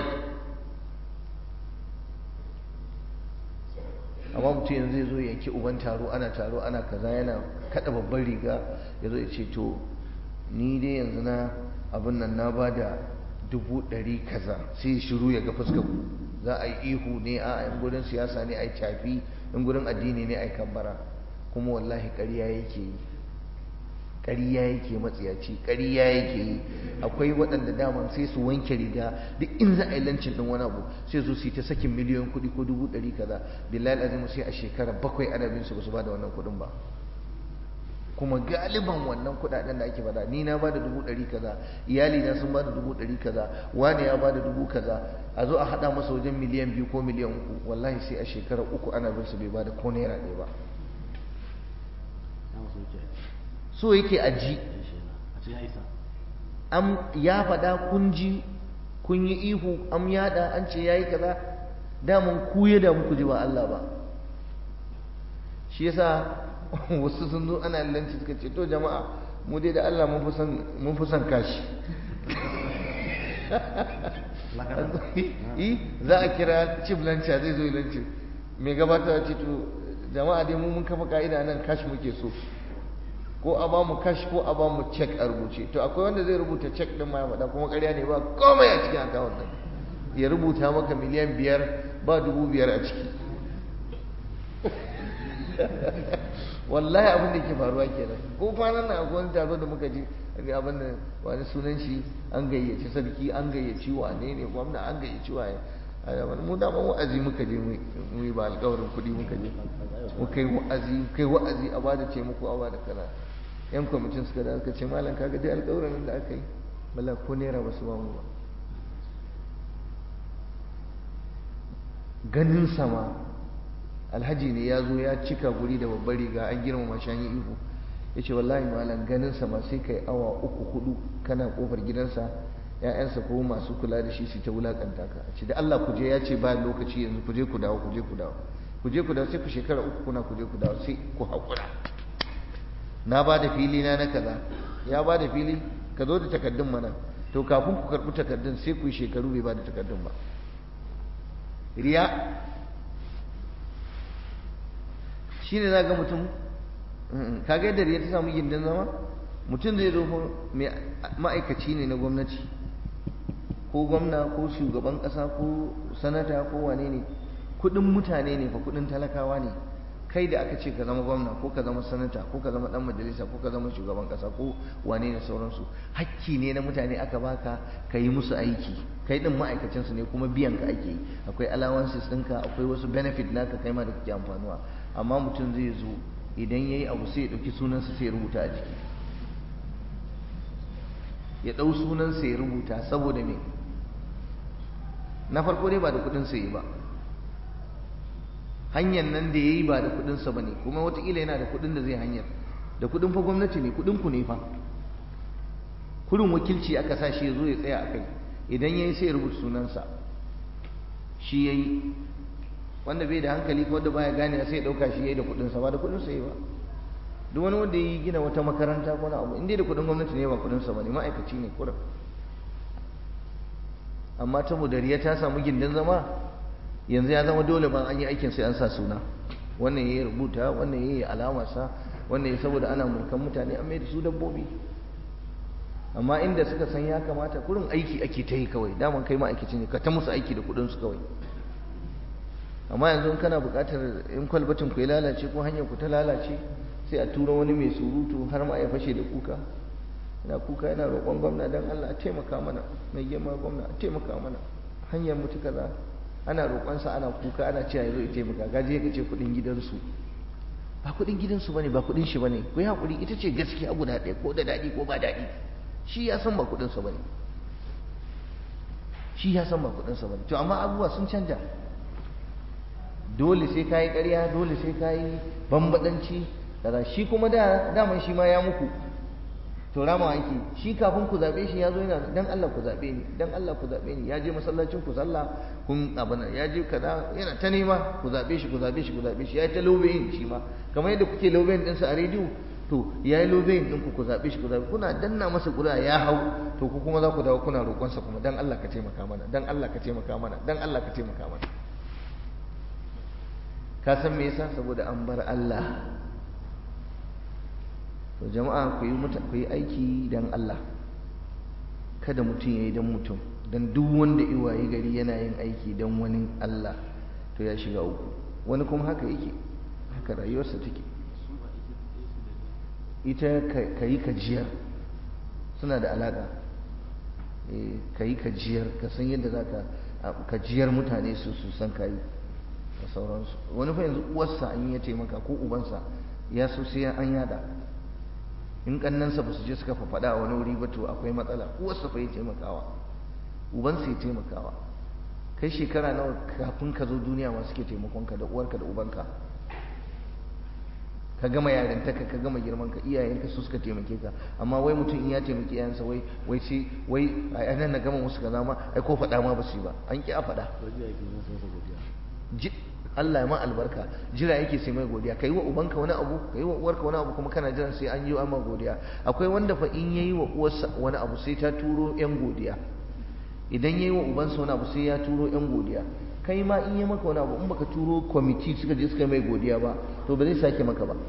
amma mutum yanzu zai zo yanki uban taro ana taro ana kaza yana kada babban riga ya zo ya ce to ni dai yanzu na abin nan na ba da dubu ɗari kaza sai ya shiru ya ga fuskar za a yi ihu ne a in gurin siyasa ne a yi tafi in gurin addini ne a yi kabbara kuma wallahi ƙarya yake yi ƙarya yake matsiyaci ƙarya yake yi akwai waɗanda daman sai su wanke riga duk in za a yi lancin ɗin wani abu sai zo su yi ta sakin miliyon kuɗi ko dubu ɗari kaza billahi azimu sai a shekara bakwai ana bin su ba su ba da wannan kuɗin ba kuma galiban wannan kuɗaɗen da ake bada ni na ba da dubu ɗari kaza iyali na sun ba da dubu ɗari kaza wani ya ba da dubu kaza a zo a haɗa masa wajen miliyan biyu ko miliyan uku wallahi sai a shekara uku ana bin su bai ba da ko naira ɗaya ba so yake aji am ya faɗa kun ji kun yi ihu am yada an ce yayi kaza daman ku ya da muku ji ba Allah ba shi yasa wasu sun zo ana lanci suka ce to jama'a mu dai da Allah mun fi son mun fi son kashi za a kira cif lanca zai zo lanci mai gabata ce to jama'a dai mu mun kafa ka'ida nan kashi muke so ko a ba mu kash ko a ba mu cek a rubuce to akwai wanda zai rubuta cek din ma ya faɗa kuma ƙarya ne ba komai a cikin akawun nan ya rubuta maka miliyan biyar ba dubu biyar a ciki wallahi abin da ke faruwa kenan ko kwanan nan akwai wani taro da muka je abin da wani sunan shi an gayyaci sarki an gayyaci wane ne gwamna an gayyaci waye mu da ban wa'azi muka je mu yi ba alƙawarin kuɗi muka je muka yi wa'azi kai wa'azi a bada ce muku a bada kaza yan kwamitin suka da suka ce malam kaga dai alƙawarin da aka yi bala ko naira ba su ba mu ba ganin sama alhaji ne ya zo ya cika guri da babbar riga an girmama shi an yi ihu ya ce wallahi malam ganinsa ma sai kai awa uku hudu kana kofar gidansa ‘ya'yansa ko masu kula da shi su ta wulakanta ka ce da Allah ku je ya ce ba lokaci yanzu ku je ku dawo ku je ku dawo ku je ku dawo sai ku shekara uku kuna ku je ku dawo sai ku haƙura na ba da fili na na kaza ya ba da fili ka zo da takardun mana to kafin ku karɓi takardun sai ku yi shekaru bai ba da takardun ba riya shi ne za ga mutum kaga yadda riya ta samu gindin zama mutum zai zo ma'aikaci ne na gwamnati ko gwamna ko shugaban ƙasa ko sanata ko wane ne kudin mutane ne fa kudin talakawa ne kai da aka ce ka zama gwamna ko ka zama sanata ko ka zama dan majalisa ko ka zama shugaban ƙasa ko wane ne sauransu hakki ne na mutane aka baka ka yi musu aiki kai din ma'aikacinsu ne kuma biyan ka ake yi akwai allowances ɗinka akwai wasu benefit naka kai ma da kake amfanuwa amma mutum zai zo idan ya yi abu sai ya ɗauki sunansa sai ya rubuta a jiki ya ɗau sunansa ya rubuta saboda me na farko dai ba da kuɗin sa yi ba hanyar nan da ya yi ba da kuɗin sa bane kuma wataƙila yana da kuɗin da zai hanyar da kuɗin fa gwamnati ne kuɗin ku ne fa kuɗin wakilci aka sa shi ya zo ya tsaya a kai idan ya yi sai ya rubuta sunansa shi ya yi wanda bai da hankali ko wanda baya gane sai ya ɗauka shi ya yi da kuɗin sa ba da kuɗin sa yi ba duk wani wanda ya gina wata makaranta ko na abu in dai da kuɗin gwamnati ne ba kuɗin sa bane ma'aikaci ne kuɗin amma ta mudariya ta samu gindin zama yanzu ya zama dole ban an yi aikin sai an sa suna wannan yayi rubuta wannan yayi alama sa wannan yayi saboda ana mulkan mutane an mai da su dabbobi amma inda suka san ya kamata kurin aiki ake ta yi kawai daman kai ma'aikaci ne ka ta musu aiki da kuɗin su kawai amma yanzu in kana buƙatar in kwalbatin ku ya lalace ko hanyar ku ta lalace sai a tura wani mai surutu har ma ya fashe da kuka yana kuka yana roƙon gwamna don Allah a taimaka mana mai girma gwamna a taimaka mana hanyar mutu kaza ana roƙonsa ana kuka ana cewa ya zo ya taimaka gaje ka ce kuɗin gidansu ba kuɗin gidansu bane ba kuɗin shi bane ku yi haƙuri ita ce gaskiya guda ɗaya ko da daɗi ko ba daɗi shi ya san ba kuɗinsa bane shi ya san ba kuɗinsa bane to amma abubuwa sun canja dole sai ka yi ƙarya dole sai ka yi bambaɗanci kaza shi kuma da daman shi ma ya muku to rama yake shi kafin ku zabe shi ya zo yana dan Allah ku zabe ni dan Allah ku zabe ni ya je masallacin ku sallah kun abana ya je kaza yana ta nema ku zabe shi ku zabe shi ku zabe shi ya ta lobeyin shi ma kamar yadda kuke lobeyin din sa a rediyo to yayi lobeyin din ku ku zabe shi ku zabe kuna danna masa ƙuri'a ya hau to ku kuma za ku dawo kuna roƙon sa kuma dan Allah ka taimaka mana dan Allah ka taimaka mana dan Allah ka taimaka mana ka san me yasa saboda an bar Allah to jama'a ku yi ku yi aiki dan Allah kada mutum yayi dan mutum dan duk wanda iwaye gari yana yin aiki dan wani Allah to ya shiga uku wani kuma haka yake haka rayuwarsa take ita kayi kajiyar suna da alaka eh kayi kajiyar ka san yadda zaka kajiyar mutane su su san kai da sauransu wani fa yanzu uwarsa an yi taimaka ko ubansa ya so sai an yada in kannansa ba su je suka faɗa a wani wuri ba to akwai matsala uwarsa fa ya taimakawa ubansa ya taimakawa kai shekara nawa kafin ka zo duniya ma suke taimakonka da uwarka da ubanka ka gama yarintaka ka gama girman ka iyayenka su suka taimake ka amma wai mutum in ya taimaki iyayensa wai wai sai wai a nan na gama musu kaza ma ai ko faɗa ma ba su yi ba an ki a faɗa Allah ya ma albarka jira yake sai mai godiya kai wa ubanka wani abu kai wa uwarka wani abu kuma kana jiran sai an yi amma godiya akwai wanda fa in yayi wa uwarsa wani abu sai ta turo yan godiya idan yayi wa ubansa wani abu sai ya turo yan godiya kai ma in yi maka wani abu in baka turo kwamiti suka je suka mai godiya ba to ba zai sake maka ba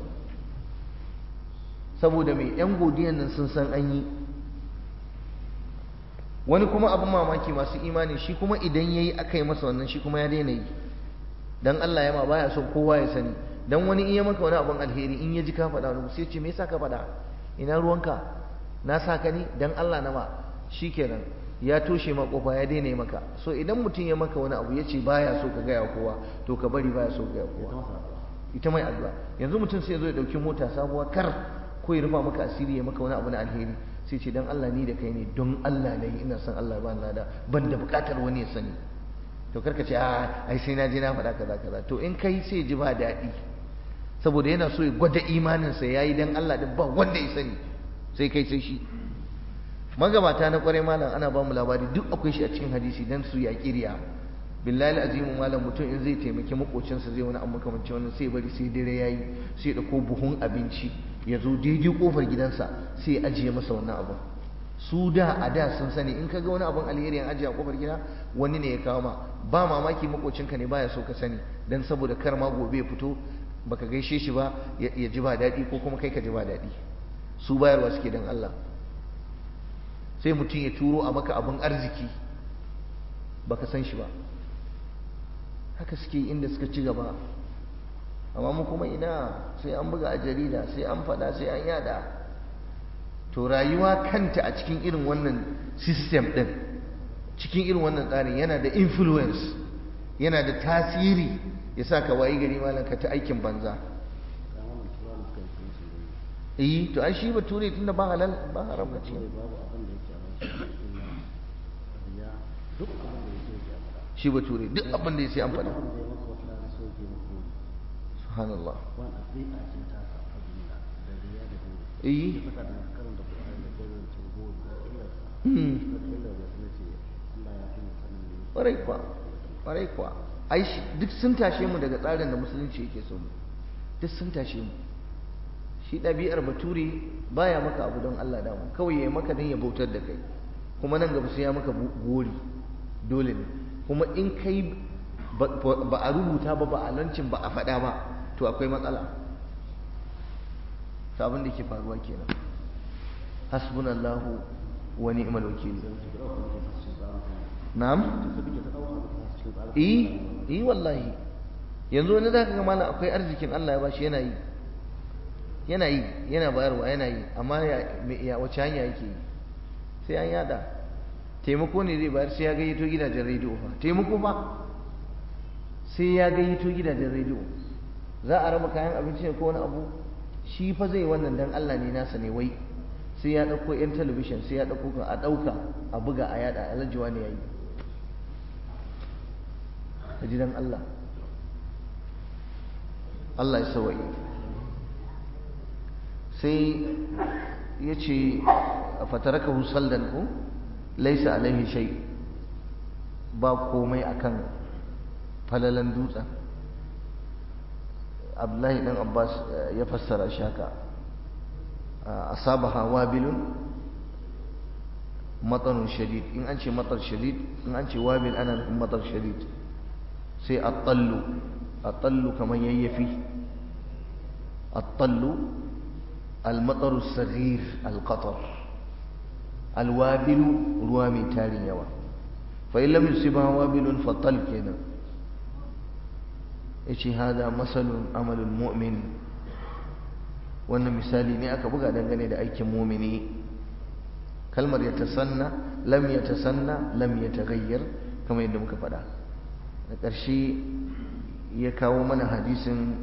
saboda mai yan godiyan nan sun san an yi wani kuma abin mamaki masu imani shi kuma idan yayi aka yi masa wannan shi kuma ya daina yi dan Allah ya ma baya son kowa ya sani dan wani in ya maka wani abin alheri in ya ji ka faɗa wani sai ce me yasa ka faɗa ina ruwanka na sa ka ne dan Allah na ma shikenan ya toshe ma kofa ya daina maka so idan mutum ya maka wani abu ya ce baya so ka gaya kowa to ka bari baya so ka gaya kowa ita mai addu'a yanzu mutum sai ya zo ya dauki mota sabuwa kar ko ya rufa maka asiri ya maka wani abu na alheri sai ce dan Allah ni da kai ne don Allah ne ina son Allah ba na da ban da bukatar wani ya sani to karka ce a ai sai na je na faɗa kaza kaza to in kai sai ji ba daɗi saboda yana so ya gwada imaninsa ya yi don Allah din ba wanda ya sani sai kai sai shi. Magabata na kwarai malam ana ba mu labari duk akwai shi a cikin hadisi dan su yaƙi riya. Billahi azimu malam mutum in zai taimaki makocinsa zai wani abu makamancin wannan sai bari sai dare yayi sai da ko buhun abinci ya zo daidai kofar gidansa sai ya ajiye masa wannan abu. Su da a da sun sani in kaga wani abun alheri an ajiye a kofar gida wani ne ya kawo ma, ba mamaki makocinka ne baya so ka sani dan saboda kar ma gobe ya fito baka gaishe shi ba ya ji ba daɗi ko kuma kai ka ji ba daɗi. Su bayarwa suke dan Allah. Sai mutum ya turo a maka abin arziki baka san shi ba, haka suke inda suka ci gaba. Amma mu kuma ina sai an buga a jarida sai an faɗa sai an yada. To rayuwa kanta a cikin irin wannan system ɗin, cikin irin wannan tsarin yana da influence, yana da tasiri ya sa ka wayi gari malam ka ta aikin banza. eh to ai shi bature tunda ba halal ba haram ce. Shi bature duk abin da ya sai an faɗa. Subhanallah. eh ƙwarai kuwa ƙwarai kuwa ai duk sun tashe mu daga tsarin da musulunci yake so mu, duk sun tashe mu. Shi ɗabi'ar bature baya maka abu don Allah damu, kawai ya maka don ya bautar da kai, kuma nan gaba sai ya maka gori dole ne. Kuma in kai ba a rubuta ba ba a lancin ba a faɗa ba to akwai matsala. Sabon da ke faruwa kenan. Hasbunallahu wa ni'mal wakil. Na'am? Eh, eh wallahi. Yanzu wani zaka ga mallam akwai arzikin Allah ya bashi yana yi. Yana yi, yana bayarwa yana yi, amma ya wace hanya yake yi? Sai an yada. Taimako ne zai bayar sai ya gayyato gidajen rediyo fa. Taimako fa. Sai ya gayyato gidajen rediyo. Za a raba kayan abinci ne ko wani abu? Shi fa zai wannan dan Allah ne nasa ne wai. Sai ya dauko yan talabishin sai ya dauko a dauka a buga a yada alajiwa ne yayi. Kaji dan Allah. Allah ya sawaye. Sai ya ce fatarakahu saldan ku laisa alaihi shay, ba komai akan falalan dutsen. Abdullahi dan Abbas ya fassara shi haka, asabaha wabilun matarun shadid. In an ce matar shadid, in an ce wabil ana nufin matar shadid. Sai at-tallu, at-tallu kaman yayyafi. At-tallu المطر الصغير القطر، الوابل روامي تاري يوا، فإن لم يصبها وابل فطل كنا. إيش هذا مثل عمل المؤمن، وأن مثالي نأك بقى دعاني دا أيك مؤمني. كلمة يتسنى لم يتسنى لم يتغير كما يدوم كفدا. الشيء يكاو من حديث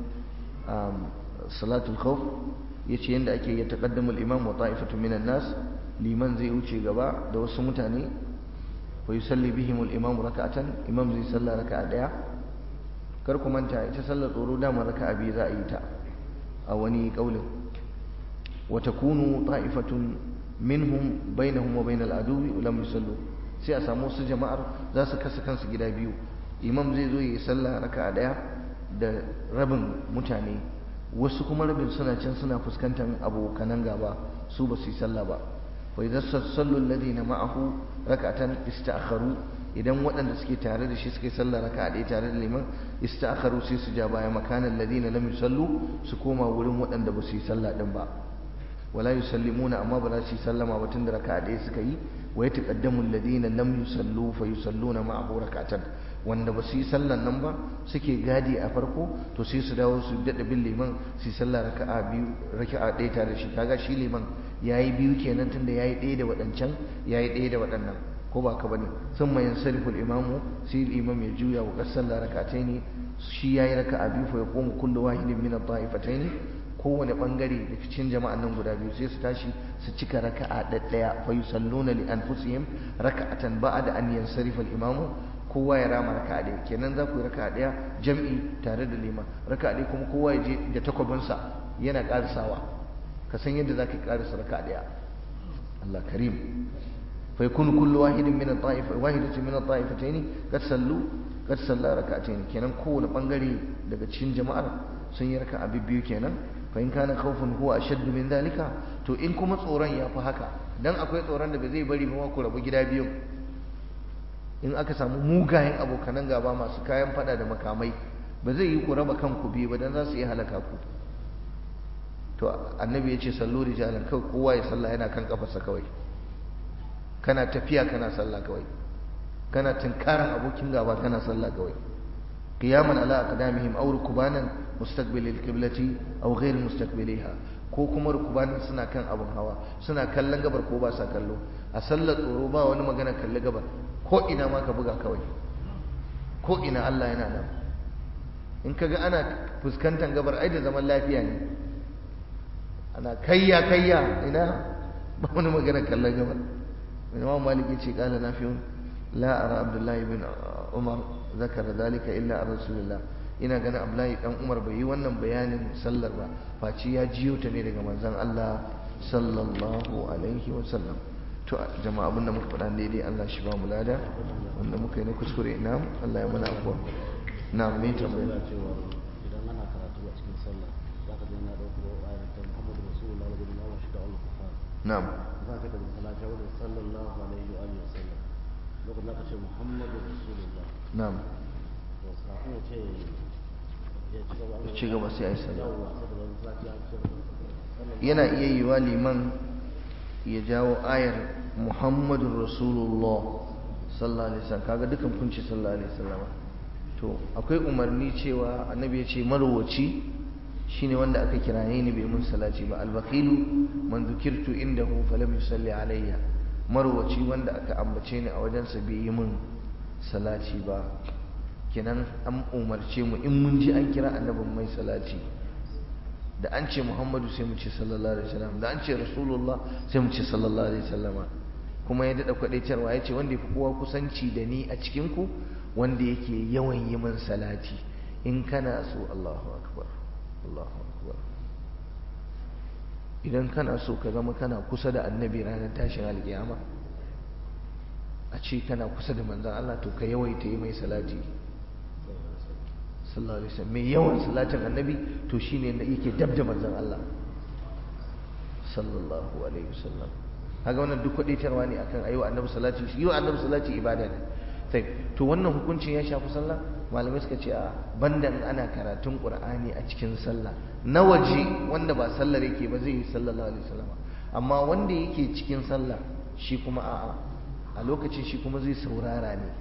صلاة الخوف. yace yanda ake ya taqaddamu al-imam wa ta'ifatu minan nas, liman zai wuce gaba da wasu mutane, wa yusalli bihim al-imam rak'atan, imam zai salla raka'a daya. Kar ku manta ita sallar tsoro da man raka'a biyu za a yi ta a wani kaulin. Wa takunu ta'ifatun minhum bainahum wa bainal aduwi lam yusallu, sai a samu wasu jama'ar za su kasa kansu gida biyu. Imam zai zo yi salla raka'a daya da rabin mutane, wasu kuma rabin suna can suna fuskantar abokanan gaba, su ba su yi sallah ba. wa idza sallu alladhina ma'ahu rak'atan ista'kharu, idan waɗanda suke tare da shi suke sallah raka'a ɗaya tare da liman, ista'kharu sai su ja baya makanan alladhina lam yusallu, su koma wurin waɗanda ba su yi sallah din ba. wala yusallimuna, amma ba za su yi sallama ba tunda raka'a ɗaya suka yi. wa yataqaddamu alladhina lam yusallu fa yusalluna ma'ahu rak'atan, wanda ba su yi sallan nan ba suke gadi a farko to sai su dawo su daɗa bin liman su yi sallah raka'a biyu raka'a ɗaya tare da shi. kaga shi liman yayi biyu kenan tunda yayi ɗaya da waɗancan yayi ɗaya da waɗannan, ko ba ka bane. summa yansarifu al-imamu, sai al-imam ya juya wa qasalla rak'ataini, shi yayi raka'a biyu fa yaqumu kullu wahidin min ad-da'ifataini, kowane bangare da cikin jama'an nan guda biyu sai su tashi su cika raka'a ɗaya fa yusalluna li anfusihim raka'atan ba'da an yansarifa al-imamu, kowa ya rama raka'a ɗaya kenan za ku yi raka'a ɗaya jam'i tare da liman raka'a ɗaya kuma kowa ya je da takwabinsa yana ƙarisawa ka san yadda za ka ƙarisa raka'a ɗaya Allah karim fa yakunu kullu wahidin min at-ta'ifa wahidatin min at-ta'ifatayn qad sallu qad salla raka'atayn kenan kowane bangare daga cikin jama'ar sun yi raka'a biyu kenan fa in kana khawfun huwa ashaddu min dhalika to in kuma tsoron ya fi haka dan akwai tsoron da ba zai bari ba ku rabu gida biyu in aka samu mugayen abokanan gaba masu kayan fada da makamai ba zai yi ku raba kanku biyu ba dan za su yi halaka ku to annabi ya ce sallu rijalan kawai kowa ya sallah yana kan kafarsa kawai kana tafiya kana sallah kawai kana tunkaran abokin gaba kana sallah kawai qiyaman ala aqdamihim aw rukbanan mustaqbil al-qiblati aw ghayr mustaqbiliha ko kuma rukbanan suna kan abun hawa suna kallon gabar ko ba sa kallo a sallar tsoro ba wani magana kalli gabar ko ina ma ka buga kawai ko ina Allah yana nan in kaga ana fuskantar gabar ai da zaman lafiya ne ana kayya kayya ina ba wani magana kallon gabar Imam Malik yace kala nafi'un la ara Abdullah ibn Umar zakara dalika illa an Rasulullah ina ganin Abdullahi dan Umar bai yi wannan bayanin sallar ba face ya jiyo ta ne daga manzon Allah sallallahu alaihi wasallam to jama'a abinda muka faɗa daidai Allah shi ba mu lada wanda muka yi na kuskure ina Allah ya mana afuwa na mai tambaya cewa idan ana karatu a cikin sallah zaka ji na dauko ayatul Muhammadu Rasulullah wa sallallahu alaihi wasallam na'am zaka ga sallallahu alaihi sallallahu alaihi wa alihi wasallam lokacin da ka ce Muhammadu Rasulullah na'am to sai ya ce ya ci gaba ci gaba sai ai sallah yawa saboda zaki ya ce yana iya yiwa liman ya jawo ayar Muhammadur Rasulullah sallallahu alaihi wasallam kaga dukan kun ce sallallahu alaihi wasallam to akwai umarni cewa annabi ya ce marwaci shine wanda aka kiraye ni bai mun salati ba al-baqilu man dhukirtu indahu falam yusalli alayya marwaci wanda aka ambace ni a wajensa bai yi mun salati ba kenan an umarce mu in mun ji an kira annabin mai salati da an ce Muhammadu sai mu ce sallallahu alaihi wasallam da an ce Rasulullah sai mu ce sallallahu alaihi wasallama kuma ya dada kwadaitarwa ya ce wanda yafi kowa kusanci da ni a cikin ku wanda yake yawan yi min salati in kana so Allahu akbar Allahu akbar idan kana so ka zama kana kusa da annabi ranar tashin alkiyama a ce kana kusa da manzon Allah to ka yawaita yi mai salati sallallahu alaihi wasallam mai yawan salatin annabi to shine da yake dabda manzon Allah sallallahu alaihi wasallam kaga wannan duk kwadaitarwa ne akan ayi wa annabi salati yi wa annabi salati ibada ne sai to wannan hukuncin ya shafi sallah malamai suka ce a banda in ana karatun qur'ani a cikin sallah na waje wanda ba sallar yake ba zai yi sallallahu alaihi wasallam amma wanda yake cikin sallah shi kuma a'a a lokacin shi kuma zai saurara ne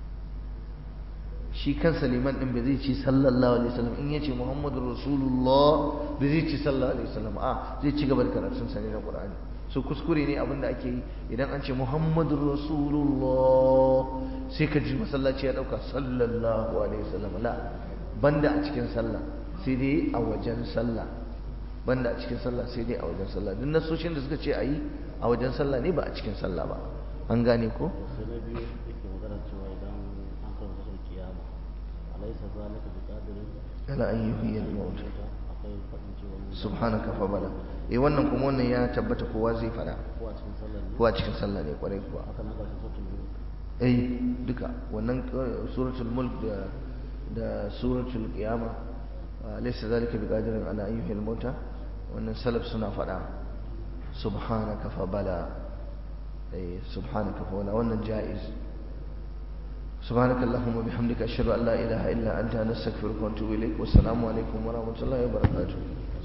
shi kansa liman din bai zai ci sallallahu alaihi wasallam in yace muhammadur rasulullah bai zai ci sallallahu alaihi wasallam a zai ci gaba da karatun sa ne na qur'ani so kuskure ne abinda ake yi idan an ce muhammadur rasulullah sai ka ji masallaci ya dauka sallallahu alaihi wasallam la banda a cikin sallah sai dai a wajen sallah banda a cikin sallah sai dai a wajen sallah duk nasoshin da suka ce ayi a wajen sallah ne ba a cikin sallah ba an gane ko sai na biyu yake magana cewa idan an kawo tashin kiyama alaysa zalika biqadirin ala an yuhyiya al-maut akwai fadin cewa subhanaka fa bala eh wannan kuma wannan ya tabbata kowa zai fada ko a cikin sallah ne ko a cikin sallah ne kwarai kuwa haka nan karshen sautin biyu eh duka wannan suratul mulk da da suratul qiyama laysa zalika biqadirin ala an yuhyiya al-maut wannan salaf suna fada subhanaka fa bala eh subhanaka fa bala wannan jaiz سبحانك اللهم وبحمدك أشهد أن لا إله إلا أنت نستغفرك ونتوب إليك والسلام عليكم ورحمة الله وبركاته